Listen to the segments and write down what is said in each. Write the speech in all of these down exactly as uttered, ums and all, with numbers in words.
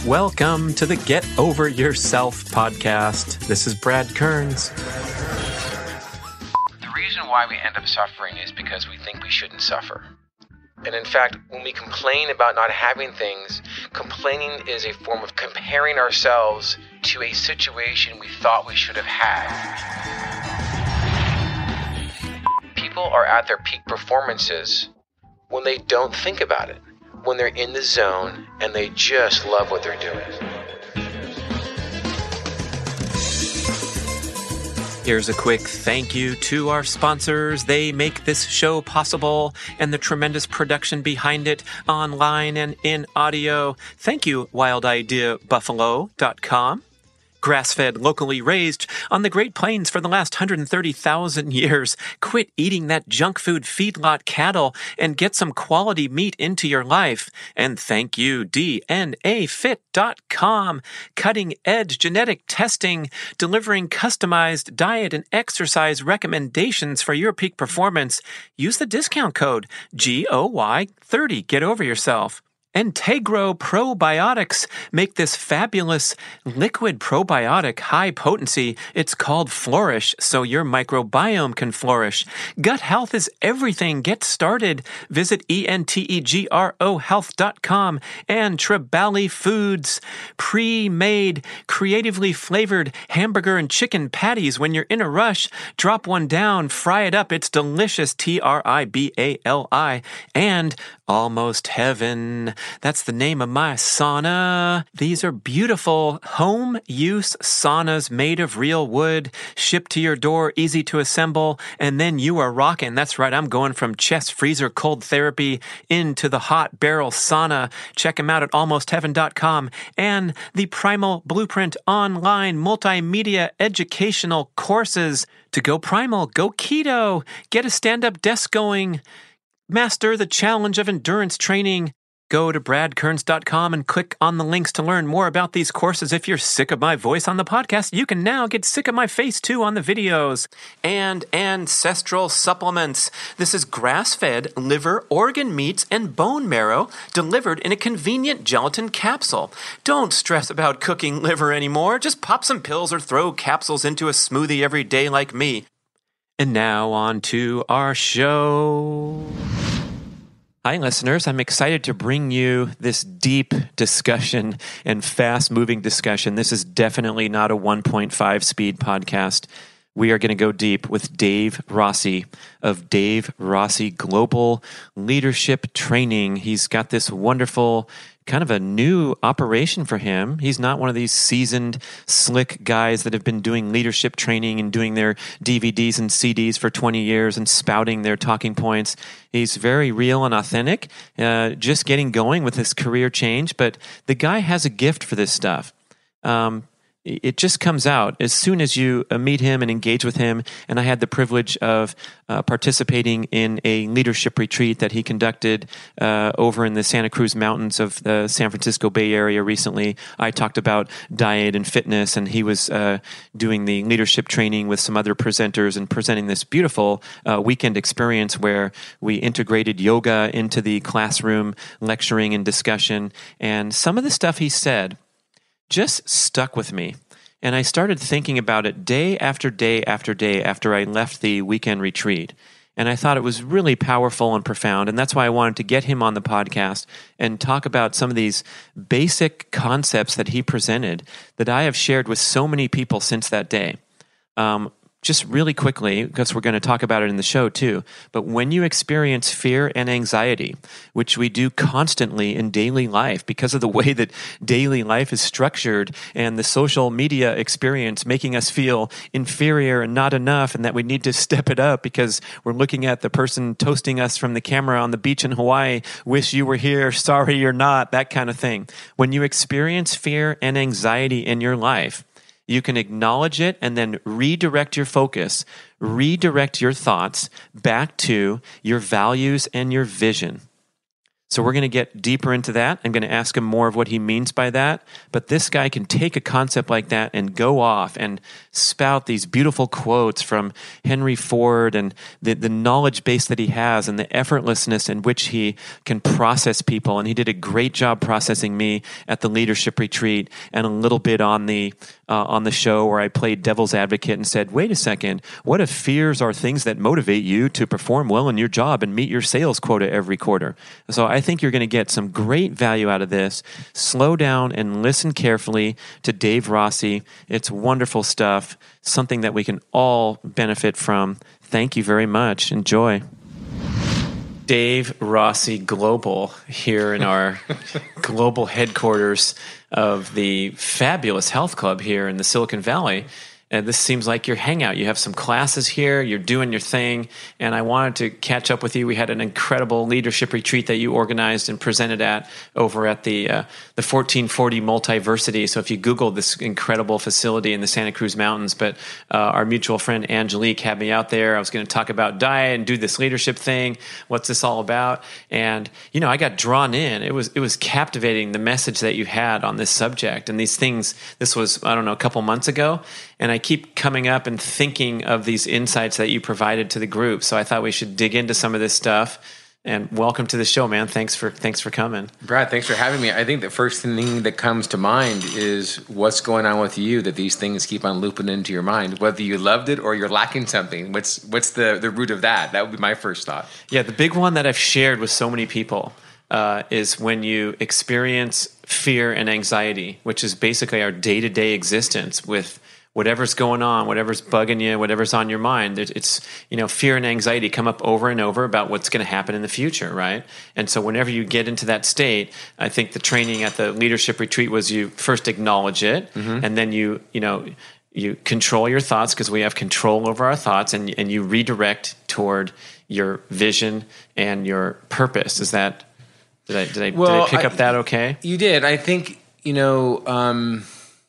Welcome to the Get Over Yourself podcast. This is Brad Kearns. The reason why we end up suffering is because we think we shouldn't suffer. And in fact, when we complain about not having things, complaining is a form of comparing ourselves to a situation we thought we should have had. People are at their peak performances when they don't think about it, when they're in the zone and they just love what they're doing. Here's a quick thank you to our sponsors. They make this show possible and the tremendous production behind it online and in audio. Thank you, wild idea buffalo dot com. Grass-fed, locally raised on the Great Plains for the last one hundred thirty thousand years. Quit eating that junk food feedlot cattle and get some quality meat into your life. And thank you, D N A fit dot com. Cutting-edge genetic testing, delivering customized diet and exercise recommendations for your peak performance. Use the discount code G O Y thirty. Get over yourself. Integro Probiotics make this fabulous liquid probiotic high potency. It's called Flourish, so your microbiome can flourish. Gut health is everything. Get started. Visit E-N-T-E-G-R-O health dot com. And Tribali Foods, pre-made, creatively flavored hamburger and chicken patties. When you're in a rush, drop one down, fry it up. It's delicious. T R I B A L I. And Almost Heaven. That's the name of my sauna. These are beautiful home-use saunas made of real wood, shipped to your door, easy to assemble, and then you are rocking. That's right, I'm going from chest freezer cold therapy into the hot barrel sauna. Check them out at almost heaven dot com. And the Primal Blueprint online multimedia educational courses. To go primal, go keto, get a stand-up desk going, master the challenge of endurance training. Go to brad kearns dot com and click on the links to learn more about these courses. If you're sick of my voice on the podcast, you can now get sick of my face too on the videos. And Ancestral Supplements. This is grass-fed liver, organ meats, and bone marrow delivered in a convenient gelatin capsule. Don't stress about cooking liver anymore. Just pop some pills or throw capsules into a smoothie every day like me. And now on to our show. Hi, listeners. I'm excited to bring you this deep discussion and fast-moving discussion. This is definitely not a one point five speed podcast. We are going to go deep with Dave Rossi of Dave Rossi Global Leadership Training. He's got this wonderful kind of a new operation for him. He's not one of these seasoned, slick guys that have been doing leadership training and doing their D V Ds and C Ds for twenty years and spouting their talking points. He's very real and authentic, uh, just getting going with his career change. But the guy has a gift for this stuff. Um, It just comes out as soon as you meet him and engage with him. And I had the privilege of uh, participating in a leadership retreat that he conducted uh, over in the Santa Cruz Mountains of the San Francisco Bay Area recently. I talked about diet and fitness, and he was uh, doing the leadership training with some other presenters and presenting this beautiful uh, weekend experience where we integrated yoga into the classroom lecturing and discussion. And some of the stuff he said just stuck with me. And I started thinking about it day after day after day after I left the weekend retreat. And I thought it was really powerful and profound. And that's why I wanted to get him on the podcast and talk about some of these basic concepts that he presented that I have shared with so many people since that day. Um, Just really quickly, because we're going to talk about it in the show too, but when you experience fear and anxiety, which we do constantly in daily life because of the way that daily life is structured and the social media experience making us feel inferior and not enough and that we need to step it up because we're looking at the person toasting us from the camera on the beach in Hawaii, wish you were here, sorry you're not, that kind of thing. When you experience fear and anxiety in your life, you can acknowledge it and then redirect your focus, redirect your thoughts back to your values and your vision. So we're going to get deeper into that. I'm going to ask him more of what he means by that. But this guy can take a concept like that and go off and spout these beautiful quotes from Henry Ford and the, the knowledge base that he has and the effortlessness in which he can process people. And he did a great job processing me at the leadership retreat and a little bit on the uh, on the show where I played devil's advocate and said, wait a second, what if fears are things that motivate you to perform well in your job and meet your sales quota every quarter? So I think you're going to get some great value out of this. Slow down and listen carefully to Dave Rossi. It's wonderful stuff, something that we can all benefit from. Thank you very much. Enjoy. Dave Rossi Global here in our global headquarters of the fabulous health club here in the Silicon Valley. And this seems like your hangout. You have some classes here. You're doing your thing. And I wanted to catch up with you. We had an incredible leadership retreat that you organized and presented at over at the uh, the fourteen forty Multiversity. So if you Google this incredible facility in the Santa Cruz Mountains, but uh, our mutual friend Angelique had me out there. I was going to talk about diet and do this leadership thing. What's this all about? And, you know, I got drawn in. It was, it was captivating, the message that you had on this subject. And these things, this was, I don't know, a couple months ago. And I keep coming up and thinking of these insights that you provided to the group. So I thought we should dig into some of this stuff. And welcome to the show, man. Thanks for thanks for coming. Brad, thanks for having me. I think the first thing that comes to mind is what's going on with you that these things keep on looping into your mind, whether you loved it or you're lacking something. What's what's the, the root of that? That would be my first thought. Yeah, the big one that I've shared with so many people uh, is when you experience fear and anxiety, which is basically our day-to-day existence with whatever's going on, whatever's bugging you, whatever's on your mind. It's, you know, fear and anxiety come up over and over about what's going to happen in the future, right? And so whenever you get into that state, I think the training at the leadership retreat was you first acknowledge it, mm-hmm. and then you, you know, you control your thoughts because we have control over our thoughts, and and you redirect toward your vision and your purpose. Is that, did I, did I, well, did I pick I, up that okay? You did. I think, you know, um,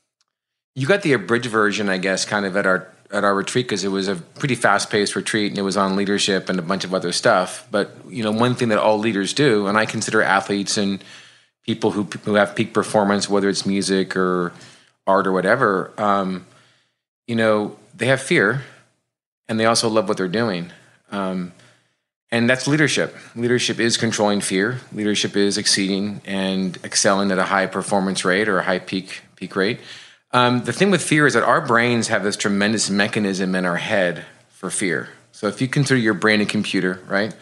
you got the abridged version, I guess, kind of at our at our retreat because it was a pretty fast-paced retreat and it was on leadership and a bunch of other stuff. But, you know, one thing that all leaders do, and I consider athletes and people who who have peak performance, whether it's music or art or whatever, um, you know, they have fear and they also love what they're doing. Um, and that's leadership. Leadership is controlling fear. Leadership is exceeding and excelling at a high performance rate or a high peak peak rate. Um, the thing with fear is that our brains have this tremendous mechanism in our head for fear. So if you consider your brain a computer, right?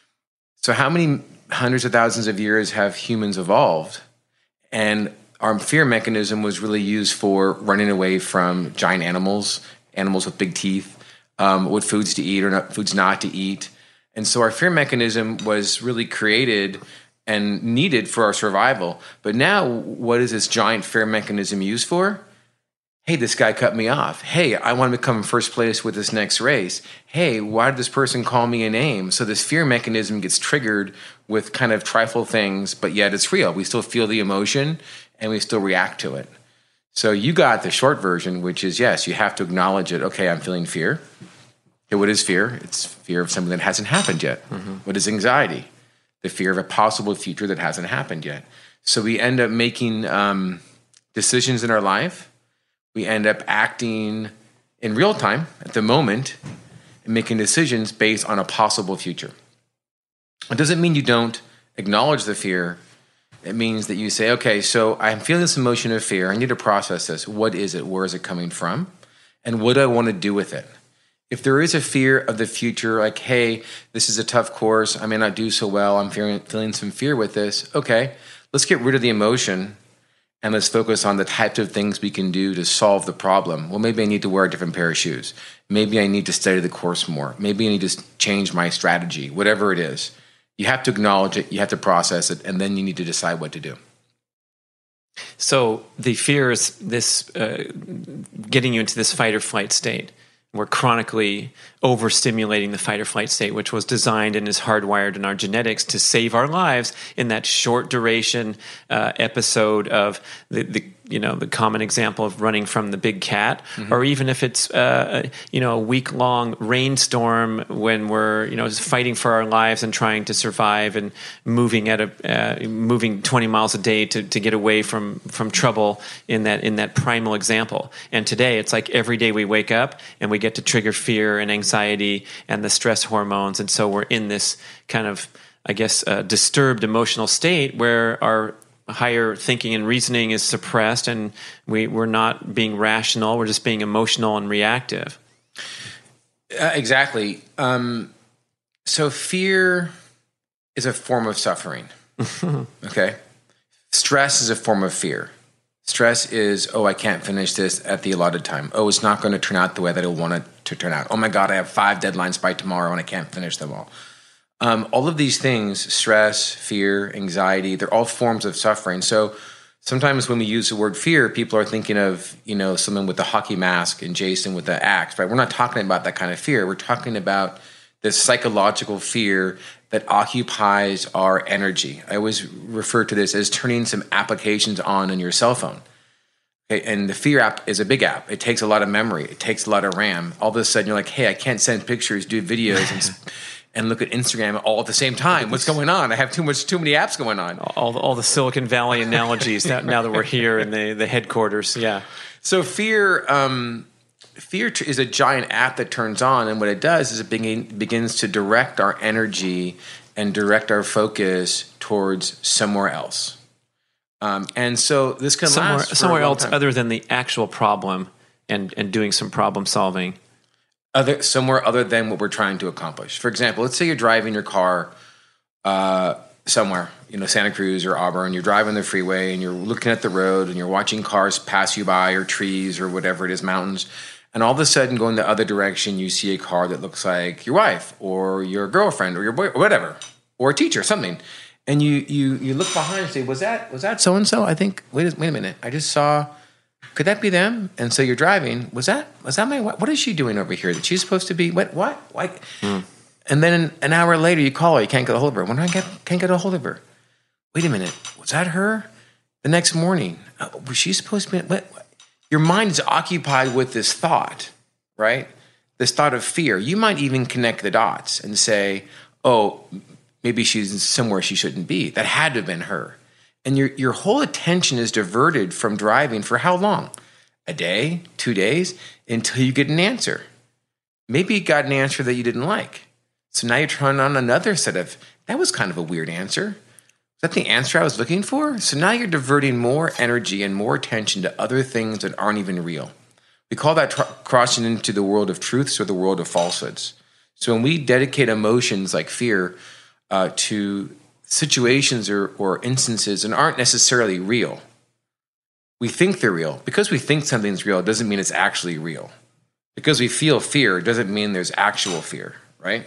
So how many hundreds of thousands of years have humans evolved? And our fear mechanism was really used for running away from giant animals, animals with big teeth, um, what foods to eat or not, foods not to eat. And so our fear mechanism was really created and needed for our survival. But now what is this giant fear mechanism used for? Hey, this guy cut me off. Hey, I want to become in first place with this next race. Hey, why did this person call me a name? So this fear mechanism gets triggered with kind of trifle things, but yet it's real. We still feel the emotion and we still react to it. So you got the short version, which is, yes, you have to acknowledge it. Okay, I'm feeling fear. Okay, what is fear? It's fear of something that hasn't happened yet. Mm-hmm. What is anxiety? The fear of a possible future that hasn't happened yet. So we end up making um, decisions in our life. We end up acting in real time at the moment and making decisions based on a possible future. It doesn't mean you don't acknowledge the fear. It means that you say, okay, so I'm feeling this emotion of fear. I need to process this. What is it? Where is it coming from? And what do I want to do with it? If there is a fear of the future, like, hey, this is a tough course. I may not do so well. I'm feeling, feeling some fear with this. Okay, let's get rid of the emotion. And let's focus on the types of things we can do to solve the problem. Well, maybe I need to wear a different pair of shoes. Maybe I need to study the course more. Maybe I need to change my strategy, whatever it is. You have to acknowledge it, you have to process it, and then you need to decide what to do. So the fear is this uh, getting you into this fight or flight state. we're chronically overstimulating the fight or flight state, which was designed and is hardwired in our genetics to save our lives in that short duration uh, episode of the, the you know the common example of running from the big cat, mm-hmm. or even if it's uh, you know a week long rainstorm when we're you know just fighting for our lives and trying to survive and moving at a uh, moving twenty miles a day to, to get away from from trouble in that in that primal example. And today it's like every day we wake up and we get to trigger fear and anxiety and the stress hormones, and so we're in this kind of I guess uh, disturbed emotional state where our higher thinking and reasoning is suppressed, and we, we're not being rational. We're just being emotional and reactive. Uh, exactly. Um, so fear is a form of suffering. Okay. Stress is a form of fear. Stress is, oh, I can't finish this at the allotted time. Oh, it's not going to turn out the way that I want it to turn out. Oh my God, I have five deadlines by tomorrow and I can't finish them all. Um, all of these things, stress, fear, anxiety, they're all forms of suffering. So sometimes when we use the word fear, people are thinking of, you know, someone with the hockey mask and Jason with the axe, right? We're not talking about that kind of fear. We're talking about this psychological fear that occupies our energy. I always refer to this as turning some applications on in your cell phone. Okay, and the fear app is a big app. It takes a lot of memory. It takes a lot of RAM. All of a sudden you're like, hey, I can't send pictures, do videos, and and look at Instagram all at the same time. What's going on? I have too much, too many apps going on. All the, all the Silicon Valley analogies now, now that we're here in the, the headquarters. Yeah. So fear, um, fear is a giant app that turns on, and what it does is it begin, begins to direct our energy and direct our focus towards somewhere else. Um, and so this can somewhere, last for somewhere a long else time. other than the actual problem and, and doing some problem solving. Other somewhere other than what we're trying to accomplish. For example, let's say you're driving your car uh, somewhere, you know, Santa Cruz or Auburn. You're driving the freeway and you're looking at the road and you're watching cars pass you by, or trees or whatever it is, mountains. And all of a sudden, going the other direction, you see a car that looks like your wife or your girlfriend or your boy or whatever, or a teacher, something. And you you you look behind and say, "Was that was that so and so?" I think. Wait a, wait a minute. I just saw. Could that be them? And so you're driving. Was that was that my wife? What is she doing over here? That she's supposed to be? What? What? Like? Mm. And then an hour later, you call her. You can't get a hold of her. When I get can't get a hold of her. Wait a minute. Was that her? The next morning, uh, was she supposed to be? What, what? Your mind is occupied with this thought, right? This thought of fear. You might even connect the dots and say, "Oh, maybe she's somewhere she shouldn't be. That had to have been her." And your your whole attention is diverted from driving for how long? A day, two days, until you get an answer. Maybe you got an answer that you didn't like. So now you're trying on another set of, that was kind of a weird answer. Was that the answer I was looking for? So now you're diverting more energy and more attention to other things that aren't even real. We call that tr- crossing into the world of truths or the world of falsehoods. So when we dedicate emotions like fear uh, to situations or, or instances and aren't necessarily real. We think they're real. Because we think something's real, it doesn't mean it's actually real. Because we feel fear doesn't mean there's actual fear, right?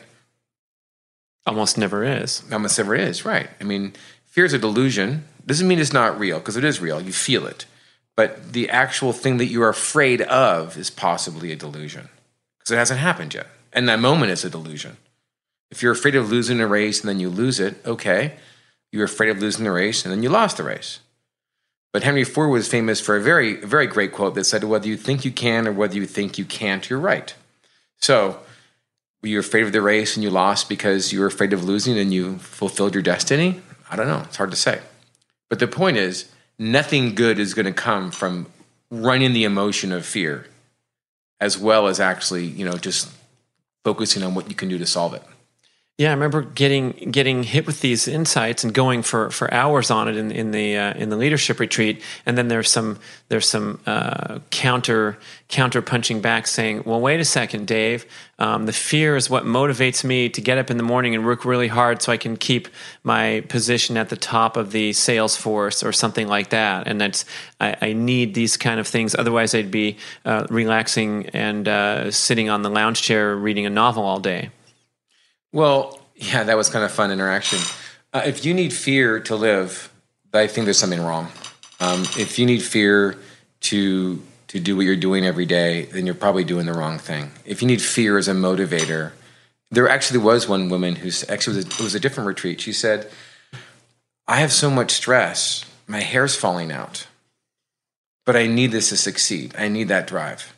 Almost never is. Almost never is, right. I mean, fear is a delusion. Doesn't mean it's not real, because it is real. You feel it. But the actual thing that you're afraid of is possibly a delusion, because it hasn't happened yet. And that moment is a delusion. If you're afraid of losing a race and then you lose it, okay. You're afraid of losing the race and then you lost the race. But Henry Ford was famous for a very, very great quote that said, whether you think you can or whether you think you can't, you're right. So were you afraid of the race and you lost because you were afraid of losing and you fulfilled your destiny? I don't know. It's hard to say. But the point is, nothing good is going to come from running the emotion of fear, as well as actually, you know, just focusing on what you can do to solve it. Yeah, I remember getting getting hit with these insights and going for, for hours on it in in the uh, in the leadership retreat, and then there's some there's some uh, counter counter punching back, saying, "Well, wait a second, Dave. Um, the fear is what motivates me to get up in the morning and work really hard so I can keep my position at the top of the sales force or something like that. And that's I, I need these kind of things. Otherwise, I'd be uh, relaxing and uh, sitting on the lounge chair reading a novel all day." Well, yeah, that was kind of fun interaction. Uh, if you need fear to live, I think there's something wrong. Um, if you need fear to to do what you're doing every day, then you're probably doing the wrong thing. If you need fear as a motivator, there actually was one woman who's actually it was, a, it was a different retreat. She said, I have so much stress, my hair's falling out, but I need this to succeed. I need that drive.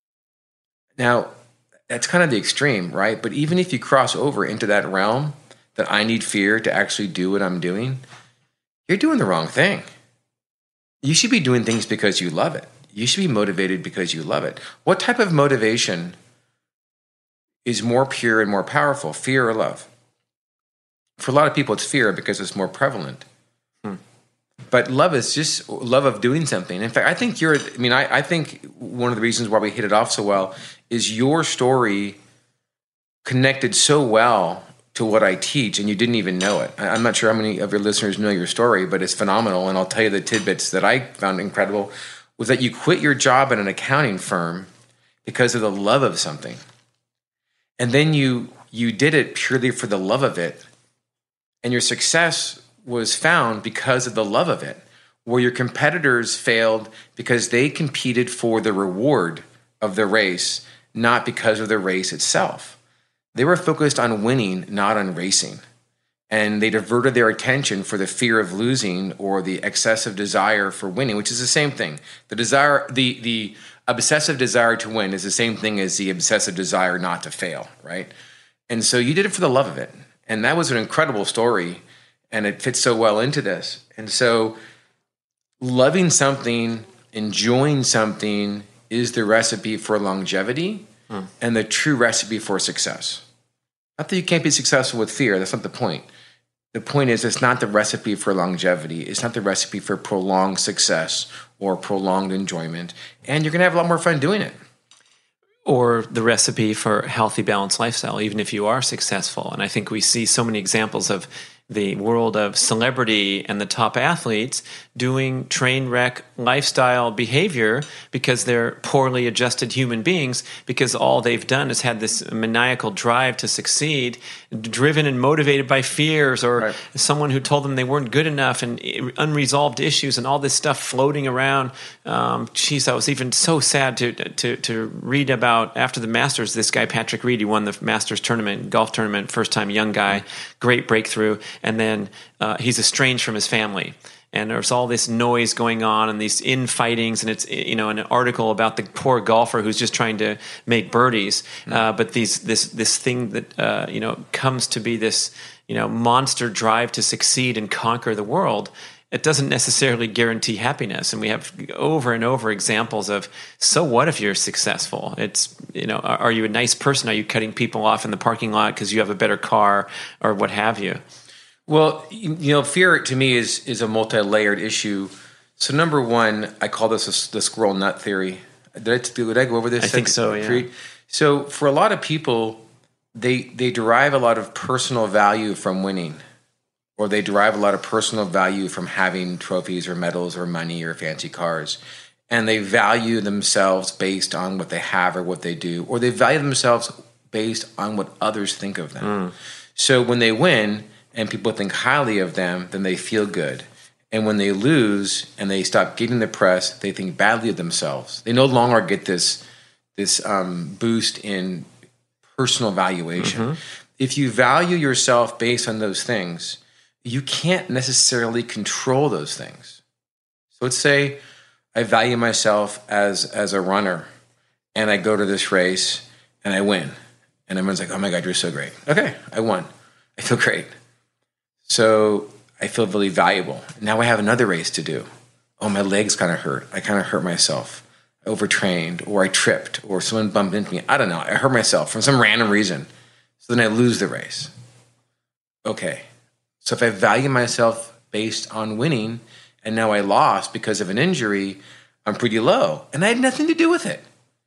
Now, that's kind of the extreme, right? But even if you cross over into that realm that I need fear to actually do what I'm doing, you're doing the wrong thing. You should be doing things because you love it. You should be motivated because you love it. What type of motivation is more pure and more powerful, fear or love? For a lot of people, it's fear because it's more prevalent. Hmm. But love is just love of doing something. In fact, I think you're, I mean, I, I think one of the reasons why we hit it off so well is your story connected so well to what I teach, and you didn't even know it. I'm not sure how many of your listeners know your story, but it's phenomenal. And I'll tell you the tidbits that I found incredible was that you quit your job at an accounting firm because of the love of something. And then you you did it purely for the love of it. And your success was found because of the love of it, where your competitors failed because they competed for the reward of the race, not because of the race itself. They were focused on winning, not on racing. And they diverted their attention for the fear of losing or the excessive desire for winning, which is the same thing. The desire, the the obsessive desire to win is the same thing as the obsessive desire not to fail, right? And so you did it for the love of it. And that was an incredible story, and it fits so well into this. And so loving something, enjoying something is the recipe for longevity hmm. and the true recipe for success. Not that you can't be successful with fear. That's not the point. The point is it's not the recipe for longevity. It's not the recipe for prolonged success or prolonged enjoyment. And you're going to have a lot more fun doing it. Or the recipe for a healthy, balanced lifestyle, even if you are successful. And I think we see so many examples of the world of celebrity and the top athletes doing train wreck lifestyle behavior because they're poorly adjusted human beings, because all they've done is had this maniacal drive to succeed, driven and motivated by fears or right. someone who told them they weren't good enough, and unresolved issues and all this stuff floating around. Um, geez, I was even so sad to to to read about after the Masters, this guy Patrick Reed, he won the Masters tournament, golf tournament, first time young guy, great breakthrough. And then uh, he's estranged from his family. And there's all this noise going on and these infightings. And it's, you know, an article about the poor golfer who's just trying to make birdies. Mm-hmm. Uh, but these this this thing that, uh, you know, comes to be this, you know, monster drive to succeed and conquer the world. It doesn't necessarily guarantee happiness. And we have over and over examples of, so what if you're successful? It's, you know, are, are you a nice person? Are you cutting people off in the parking lot because you have a better car or what have you? Well, you know, fear to me is is a multi-layered issue. So number one, I call this a, the squirrel nut theory. Did I, did I go over this? I think so, yeah. So for a lot of people, they they derive a lot of personal value from winning, or they derive a lot of personal value from having trophies or medals or money or fancy cars. And they value themselves based on what they have or what they do, or they value themselves based on what others think of them. Mm. So when they win and people think highly of them, then they feel good. And when they lose and they stop getting the press, they think badly of themselves. They no longer get this, this um, boost in personal valuation. Mm-hmm. If you value yourself based on those things, you can't necessarily control those things. So let's say I value myself as, as a runner, and I go to this race and I win. And everyone's like, oh my God, you're so great. Okay, I won. I feel great. So I feel really valuable. Now I have another race to do. Oh, my legs kind of hurt. I kind of hurt myself. I overtrained, or I tripped, or someone bumped into me. I don't know. I hurt myself for some random reason. So then I lose the race. Okay. So if I value myself based on winning, and now I lost because of an injury, I'm pretty low. And I had nothing to do with it.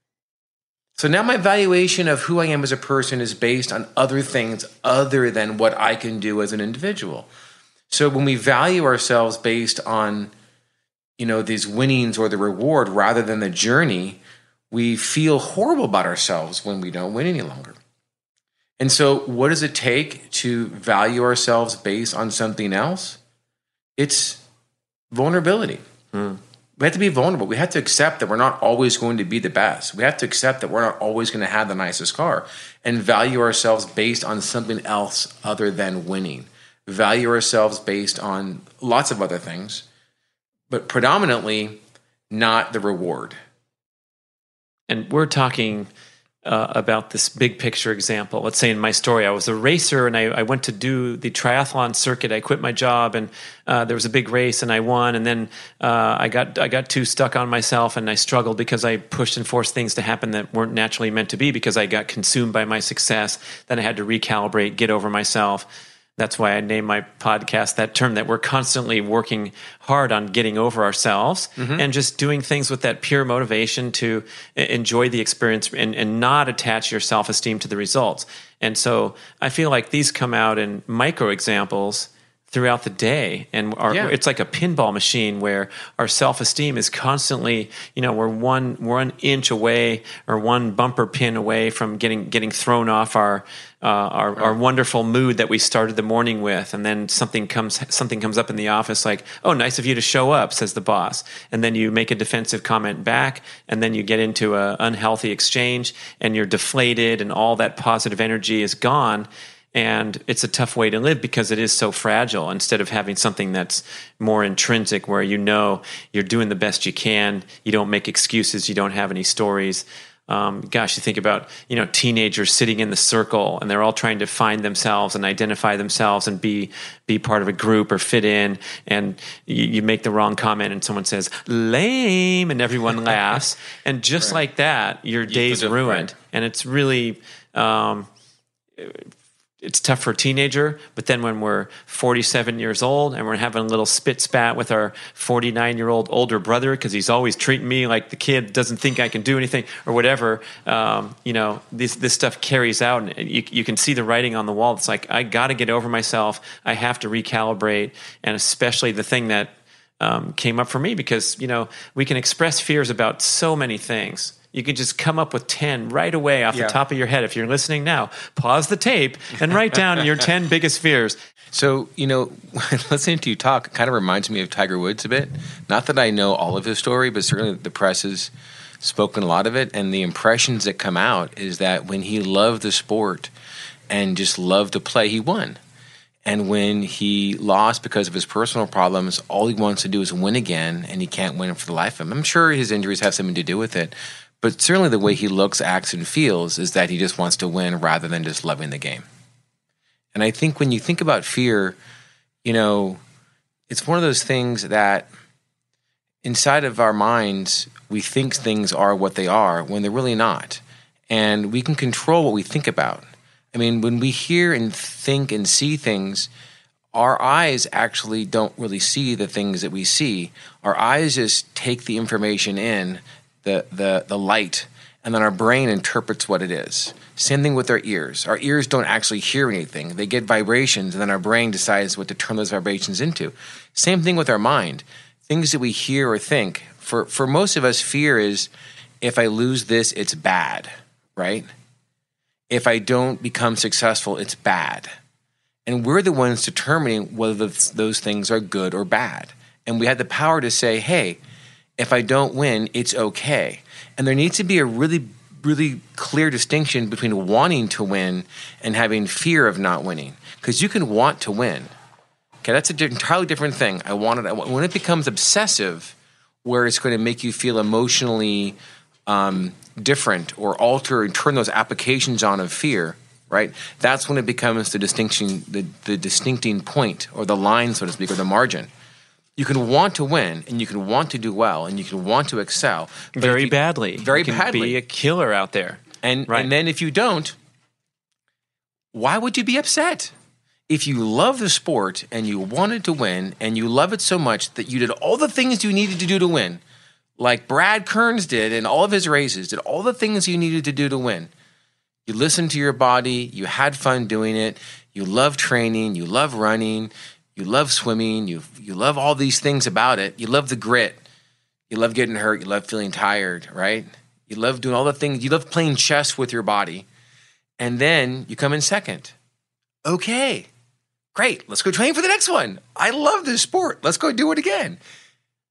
So now my valuation of who I am as a person is based on other things other than what I can do as an individual. So when we value ourselves based on, you know, these winnings or the reward rather than the journey, we feel horrible about ourselves when we don't win any longer. And so what does it take to value ourselves based on something else? It's vulnerability. Hmm. we have to be vulnerable. We have to accept that we're not always going to be the best. We have to accept that we're not always going to have the nicest car, and value ourselves based on something else other than winning. Value ourselves based on lots of other things, but predominantly not the reward. And we're talking uh, about this big picture example. Let's say in my story, I was a racer and I, I went to do the triathlon circuit. I quit my job and uh, there was a big race and I won. And then uh, I got I got too stuck on myself and I struggled because I pushed and forced things to happen that weren't naturally meant to be because I got consumed by my success. Then I had to recalibrate, get over myself. That's why I named my podcast that term, that we're constantly working hard on getting over ourselves mm-hmm. and just doing things with that pure motivation to enjoy the experience and, and not attach your self-esteem to the results. And so I feel like these come out in micro examples throughout the day. And our, yeah. it's like a pinball machine where our self-esteem is constantly, you know, we're one one inch away or one bumper pin away from getting getting thrown off our uh, our, our wonderful mood that we started the morning with. And then something comes something comes up in the office like, oh, nice of you to show up, says the boss. And then you make a defensive comment back, and then you get into an unhealthy exchange, and you're deflated, and all that positive energy is gone. And it's a tough way to live because it is so fragile, instead of having something that's more intrinsic where you know you're doing the best you can. You don't make excuses. You don't have any stories. Um, gosh, you think about, you know, teenagers sitting in the circle and they're all trying to find themselves and identify themselves and be be part of a group or fit in. And you, you make the wrong comment and someone says, lame, and everyone laughs. And just right. like that, your you day's ruined. Right. And it's really... Um, It's tough for a teenager, but then when we're forty-seven years old and we're having a little spit spat with our forty-nine-year-old older brother because he's always treating me like the kid doesn't think I can do anything or whatever, um, you know, this this stuff carries out, and you, you can see the writing on the wall. It's like, I got to get over myself. I have to recalibrate, and especially the thing that um, came up for me because, you know, we can express fears about so many things. You can just come up with ten right away off yeah. the top of your head. If you're listening now, pause the tape and write down your ten biggest fears. So, you know, listening to you talk kind of reminds me of Tiger Woods a bit. Not that I know all of his story, but certainly the press has spoken a lot of it. And the impressions that come out is that when he loved the sport and just loved to play, he won. And when he lost because of his personal problems, all he wants to do is win again, and he can't win for the life of him. I'm sure his injuries have something to do with it. But certainly the way he looks, acts, and feels is that he just wants to win rather than just loving the game. And I think when you think about fear, you know, it's one of those things that inside of our minds, we think things are what they are when they're really not. And we can control what we think about. I mean, when we hear and think and see things, our eyes actually don't really see the things that we see. Our eyes just take the information in, the the the light, and then our brain interprets what it is. Same thing with our ears. Our ears don't actually hear anything. They get vibrations, and then our brain decides what to turn those vibrations into. Same thing with our mind. Things that we hear or think. For for most of us, fear is, if I lose this, it's bad, right? If I don't become successful, it's bad. And we're the ones determining whether those things are good or bad. And we have the power to say, hey, if I don't win, it's okay. And there needs to be a really, really clear distinction between wanting to win and having fear of not winning. Because you can want to win. Okay, that's an entirely different thing. I want it. When it becomes obsessive, where it's going to make you feel emotionally um, different or alter and turn those applications on of fear, right? That's when it becomes the distinction, the, the distincting point, or the line, so to speak, or the margin. You can want to win, and you can want to do well, and you can want to excel. Very you, badly. Very you can badly. Be a killer out there. And, right. and then if you don't, why would you be upset? If you love the sport, and you wanted to win, and you love it so much that you did all the things you needed to do to win, like Brad Kearns did in all of his races, did all the things you needed to do to win. You listened to your body. You had fun doing it. You love training. You love running. You love swimming. You you love all these things about it. You love the grit. You love getting hurt. You love feeling tired, right? You love doing all the things. You love playing chess with your body. And then you come in second. Okay, great. Let's go train for the next one. I love this sport. Let's go do it again.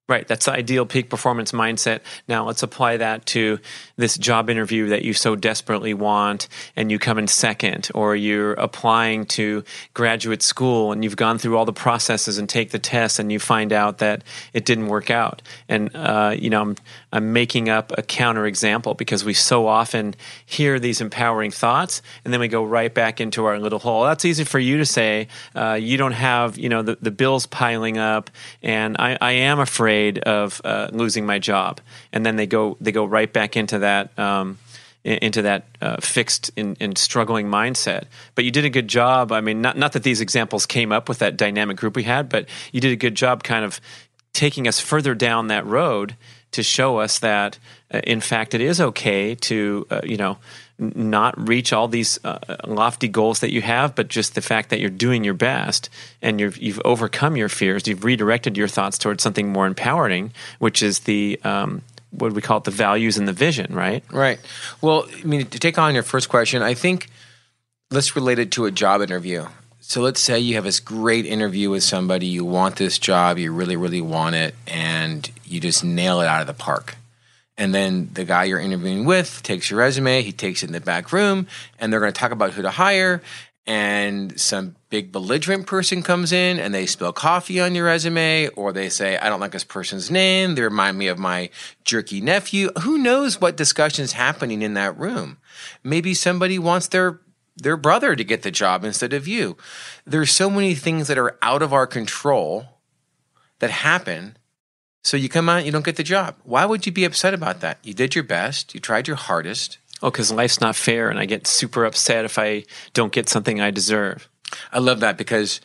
Right. That's the ideal peak performance mindset. Now let's apply that to this job interview that you so desperately want and you come in second, or you're applying to graduate school and you've gone through all the processes and take the tests and you find out that it didn't work out. And, uh, you know, I'm, I'm making up a counterexample because we so often hear these empowering thoughts and then we go right back into our little hole. That's easy for you to say. Uh, you don't have, you know, the, the bills piling up and I, I am afraid of uh, losing my job, and then they go they go right back into that um, into that uh, fixed and, and struggling mindset. But you did a good job. I mean, not not that these examples came up with that dynamic group we had, but you did a good job, kind of taking us further down that road to show us that, uh, in fact, it is okay to uh, you know. not reach all these uh, lofty goals that you have, but just the fact that you're doing your best and you've, you've overcome your fears, you've redirected your thoughts towards something more empowering, which is the, um, what do we call it, the values and the vision, right? Right. Well, I mean, to take on your first question, I think let's relate it to a job interview. So let's say you have this great interview with somebody, you want this job, you really, really want it, and you just nail it out of the park. And then the guy you're interviewing with takes your resume, he takes it in the back room, and they're going to talk about who to hire. And some big belligerent person comes in and they spill coffee on your resume, or they say, I don't like this person's name. They remind me of my jerky nephew. Who knows what discussion's happening in that room? Maybe somebody wants their their brother to get the job instead of you. There's so many things that are out of our control that happen. So you come out, you don't get the job. Why would you be upset about that? You did your best. You tried your hardest. Oh, because life's not fair, and I get super upset if I don't get something I deserve. I love that because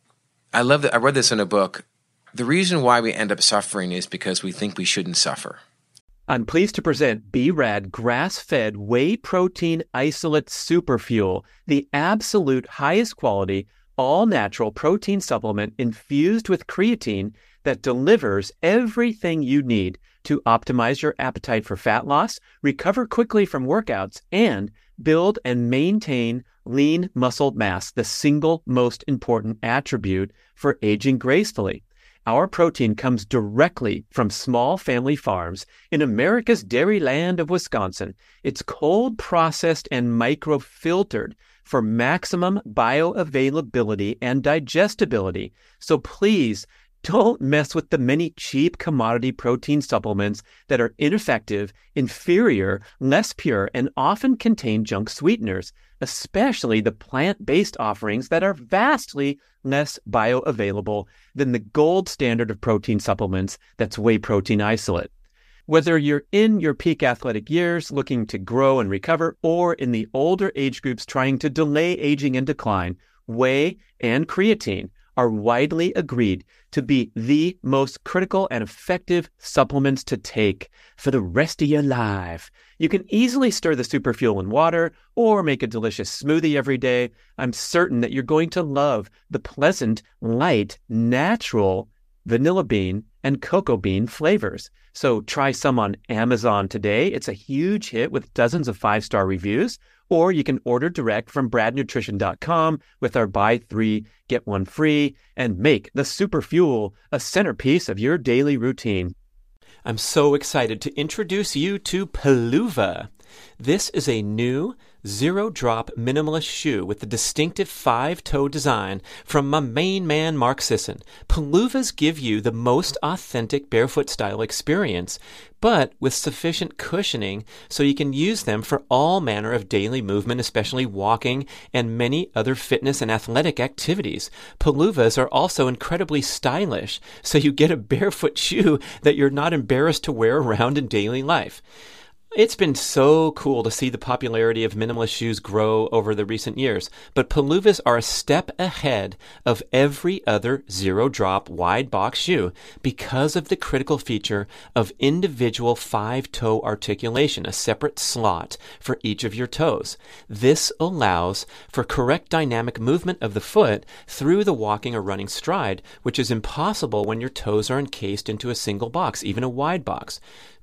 I love that. I read this in a book. The reason why we end up suffering is because we think we shouldn't suffer. I'm pleased to present B-Rad grass-fed whey protein isolate superfuel, the absolute highest quality, all-natural protein supplement infused with creatine that delivers everything you need to optimize your appetite for fat loss, recover quickly from workouts, and build and maintain lean muscle mass, the single most important attribute for aging gracefully. Our protein comes directly from small family farms in America's dairy land of Wisconsin. It's cold processed and microfiltered for maximum bioavailability and digestibility. So please, don't mess with the many cheap commodity protein supplements that are ineffective, inferior, less pure, and often contain junk sweeteners, especially the plant-based offerings that are vastly less bioavailable than the gold standard of protein supplements, that's whey protein isolate. Whether you're in your peak athletic years looking to grow and recover, or in the older age groups trying to delay aging and decline, whey and creatine are widely agreed to be the most critical and effective supplements to take for the rest of your life. You can easily stir the superfuel in water or make a delicious smoothie every day. I'm certain that you're going to love the pleasant, light, natural vanilla bean and cocoa bean flavors. So try some on Amazon today. It's a huge hit with dozens of five-star reviews. Or you can order direct from brad nutrition dot com with our buy three, get one free, and make the Superfuel a centerpiece of your daily routine. I'm so excited to introduce you to Peluva. This is a new zero-drop minimalist shoe with the distinctive five-toe design from my main man, Mark Sisson. Peluvas give you the most authentic barefoot-style experience, but with sufficient cushioning so you can use them for all manner of daily movement, especially walking and many other fitness and athletic activities. Peluvas are also incredibly stylish, so you get a barefoot shoe that you're not embarrassed to wear around in daily life. It's been so cool to see the popularity of minimalist shoes grow over the recent years, but Peluvas are a step ahead of every other zero-drop wide-box shoe because of the critical feature of individual five-toe articulation, a separate slot for each of your toes. This allows for correct dynamic movement of the foot through the walking or running stride, which is impossible when your toes are encased into a single box, even a wide box.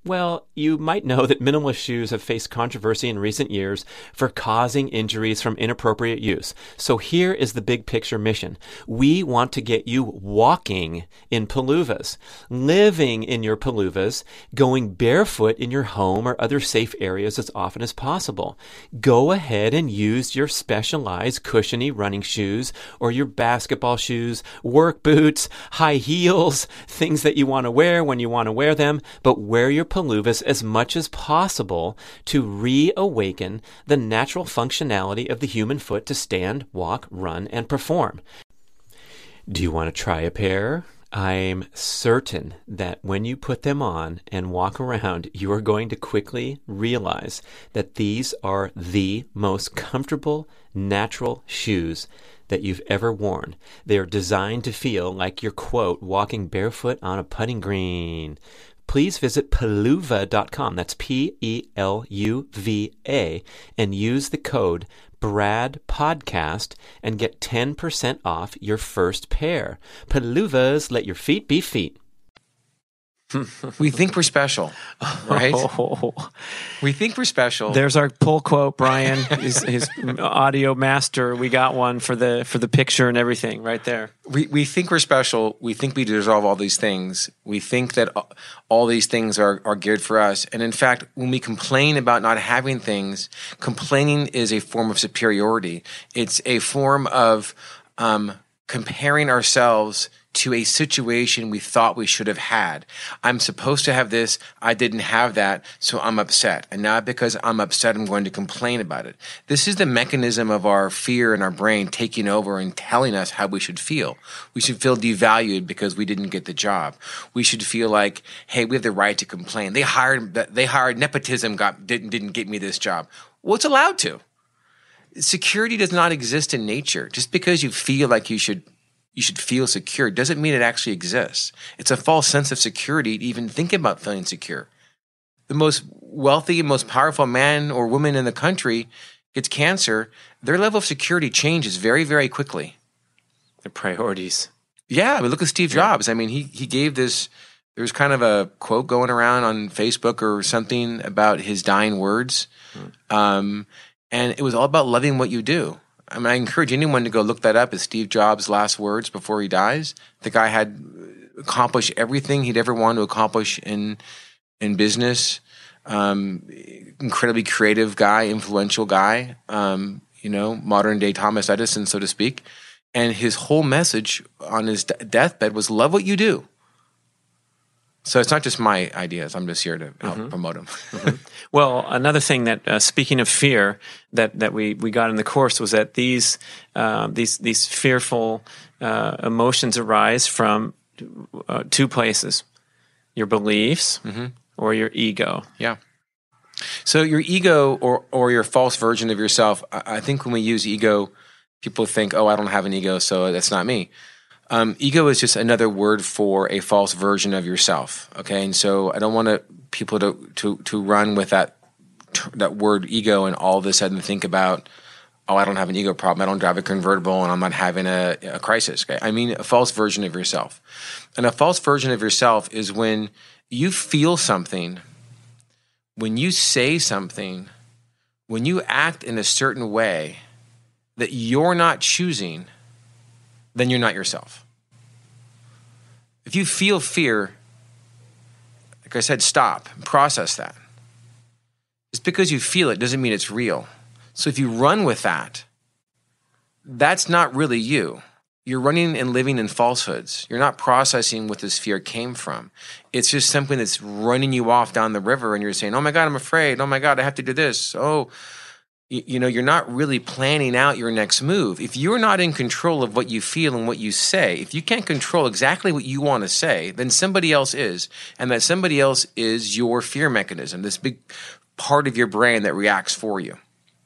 Well, you might know that minimalist shoes have faced controversy in recent years for causing injuries from inappropriate use. So here is the big picture mission. We want to get you walking in paluvas, living in your paluvas, going barefoot in your home or other safe areas as often as possible. Go ahead and use your specialized cushiony running shoes or your basketball shoes, work boots, high heels, things that you want to wear when you want to wear them, but wear your paluvas as much as possible to reawaken the natural functionality of the human foot to stand, walk, run, and perform. Do you want to try a pair? I'm certain that when you put them on and walk around, you are going to quickly realize that these are the most comfortable, natural shoes that you've ever worn. They are designed to feel like you're, quote, walking barefoot on a putting green. Please visit Peluva dot com, that's P E L U V A, and use the code BRADPODCAST and get ten percent off your first pair. Peluvas, let your feet be feet. We think we're special, right? Oh. We think we're special. There's our pull quote, Brian, his, his audio master. We got one for the for the picture and everything right there. We we think we're special. We think we deserve all these things. We think that all these things are, are geared for us. And in fact, when we complain about not having things, complaining is a form of superiority. It's a form of um, comparing ourselves to a situation we thought we should have had. I'm supposed to have this, I didn't have that, so I'm upset. And now because I'm upset, I'm going to complain about it. This is the mechanism of our fear in our brain taking over and telling us how we should feel. We should feel devalued because we didn't get the job. We should feel like, hey, we have the right to complain. They hired they hired nepotism got didn't didn't get me this job. Well, it's allowed to. Security does not exist in nature. Just because you feel like you should you should feel secure doesn't mean it actually exists. It's a false sense of security to even think about feeling secure. The most wealthy and most powerful man or woman in the country gets cancer, their level of security changes very, very quickly. Their priorities. Yeah, I mean, look at Steve Jobs. I mean, he he gave this, there was kind of a quote going around on Facebook or something about his dying words. Hmm. Um, and it was all about loving what you do. I mean, I encourage anyone to go look that up as Steve Jobs' last words before he dies. The guy had accomplished everything he'd ever wanted to accomplish in in business. Um, incredibly creative guy, influential guy, um, you know, modern day Thomas Edison, so to speak. And his whole message on his de- deathbed was love what you do. So it's not just my ideas. I'm just here to help mm-hmm. promote them. mm-hmm. Well, another thing that, uh, speaking of fear, that, that we, we got in the course was that these uh, these these fearful uh, emotions arise from uh, two places: your beliefs mm-hmm. or your ego. Yeah. So your ego or or your false version of yourself. I, I think when we use ego, people think, "Oh, I don't have an ego, so that's not me." Um, ego is just another word for a false version of yourself. Okay, and so I don't want to, people to to to run with that that word ego and all of a sudden think about, oh, I don't have an ego problem. I don't drive a convertible, and I'm not having a, a crisis. Okay, I mean a false version of yourself, and a false version of yourself is when you feel something, when you say something, when you act in a certain way that you're not choosing. Then you're not yourself. If you feel fear, like I said, stop, process that. Just because you feel it doesn't mean it's real. So if you run with that, that's not really you. You're running and living in falsehoods. You're not processing what this fear came from. It's just something that's running you off down the river and you're saying, oh my God, I'm afraid. Oh my God, I have to do this. Oh, you know, you're not really planning out your next move. If you're not in control of what you feel and what you say, if you can't control exactly what you want to say, then somebody else is. And that somebody else is your fear mechanism, this big part of your brain that reacts for you.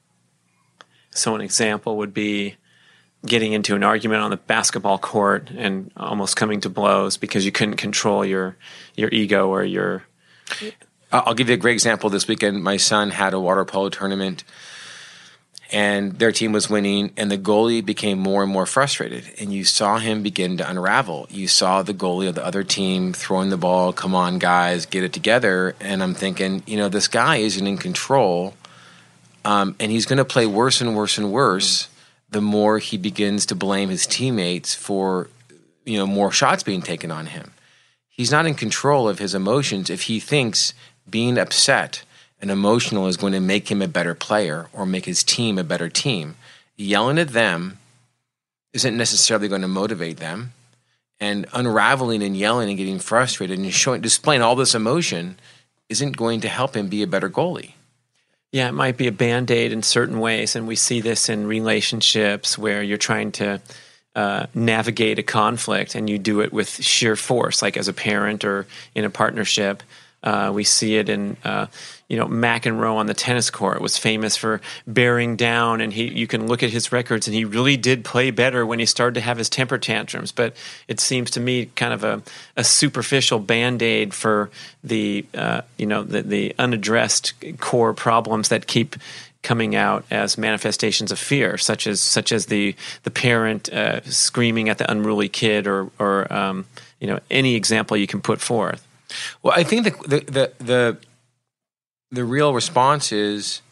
So an example would be getting into an argument on the basketball court and almost coming to blows because you couldn't control your your ego or your... I'll give you a great example. This weekend, my son had a water polo tournament. and their team was winning, and the goalie became more and more frustrated. And you saw him begin to unravel. You saw the goalie of the other team throwing the ball, come on, guys, get it together. And I'm thinking, you know, this guy isn't in control, um, and he's going to play worse and worse and worse the more he begins to blame his teammates for, you know, more shots being taken on him. He's not in control of his emotions if he thinks being upset and emotional is going to make him a better player or make his team a better team. Yelling at them isn't necessarily going to motivate them. And unraveling and yelling and getting frustrated and showing, displaying all this emotion isn't going to help him be a better goalie. Yeah, it might be a Band-Aid in certain ways, and we see this in relationships where you're trying to uh, navigate a conflict and you do it with sheer force, like as a parent or in a partnership. Uh, we see it in, uh, you know, McEnroe on the tennis court was famous for bearing down, and he, you can look at his records, and he really did play better when he started to have his temper tantrums. But it seems to me kind of a, a superficial Band-Aid for the, uh, you know, the, the unaddressed core problems that keep coming out as manifestations of fear, such as such as the the parent uh, screaming at the unruly kid, or or um, you know, any example you can put forth. Well, I think the, the the the the real response is: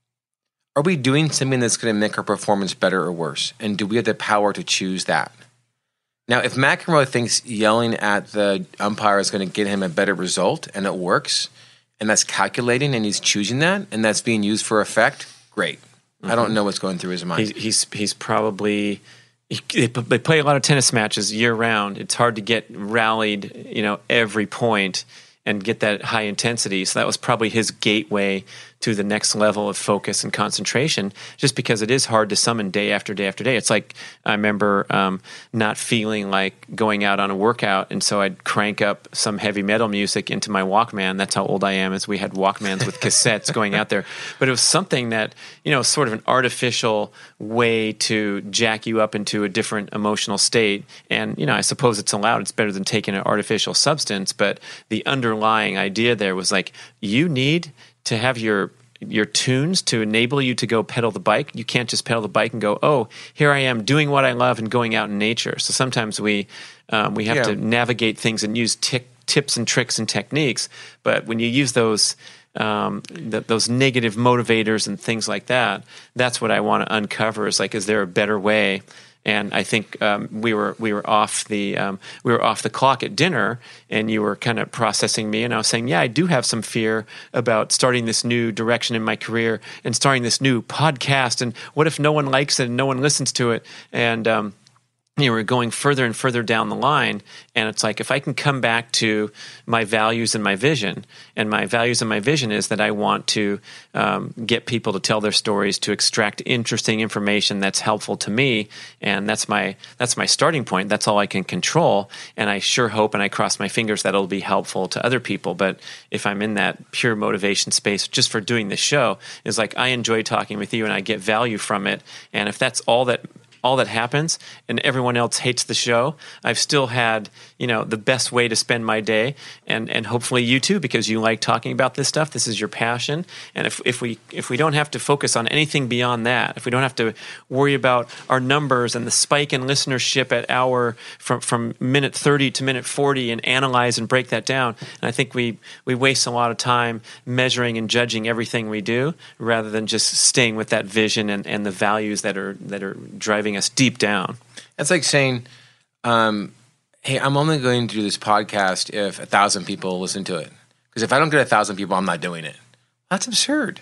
are we doing something that's going to make our performance better or worse? And do we have the power to choose that? Now, if McEnroe thinks yelling at the umpire is going to get him a better result, and it works, and that's calculating, and he's choosing that, and that's being used for effect, great. Mm-hmm. I don't know what's going through his mind. He's he's, he's probably. They play a lot of tennis matches year round. It's hard to get rallied, you know, every point and get that high intensity. So that was probably his gateway to the next level of focus and concentration, just because it is hard to summon day after day after day. It's like I remember um, not feeling like going out on a workout, and so I'd crank up some heavy metal music into my Walkman. That's how old I am, is we had Walkmans with cassettes going out there. But it was something that, you know, sort of an artificial way to jack you up into a different emotional state. And, you know, I suppose it's allowed. It's better than taking an artificial substance. But the underlying idea there was like, you need to have your your tunes to enable you to go pedal the bike. You can't just pedal the bike and go, oh, here I am doing what I love and going out in nature. So sometimes we um, we have yeah. to navigate things and use tick, tips and tricks and techniques. But when you use those um, th- those negative motivators and things like that, that's what I want to uncover. Is like, is there a better way? And I think um, we were we were off the um, we were off the clock at dinner, and you were kind of processing me, and I was saying, yeah, I do have some fear about starting this new direction in my career and starting this new podcast. And what if no one likes it and no one listens to it? And um, you know, we're going further and further down the line, and it's like, if I can come back to my values and my vision, and my values and my vision is that I want to um, get people to tell their stories, to extract interesting information that's helpful to me, and that's my that's my starting point. That's all I can control, and I sure hope and I cross my fingers that it'll be helpful to other people. But if I'm in that pure motivation space just for doing this show, is like, I enjoy talking with you and I get value from it, and if that's all that all that happens and everyone else hates the show, I've still had, you know, the best way to spend my day, and and hopefully you too, because you like talking about this stuff. This is your passion. And if if we if we don't have to focus on anything beyond that, if we don't have to worry about our numbers and the spike in listenership at hour from from minute thirty to minute forty and analyze and break that down, and I think we we waste a lot of time measuring and judging everything we do, rather than just staying with that vision and, and the values that are that are driving us deep down. That's like saying, um, hey, I'm only going to do this podcast if a thousand people listen to it. Because if I don't get a thousand people, I'm not doing it. That's absurd.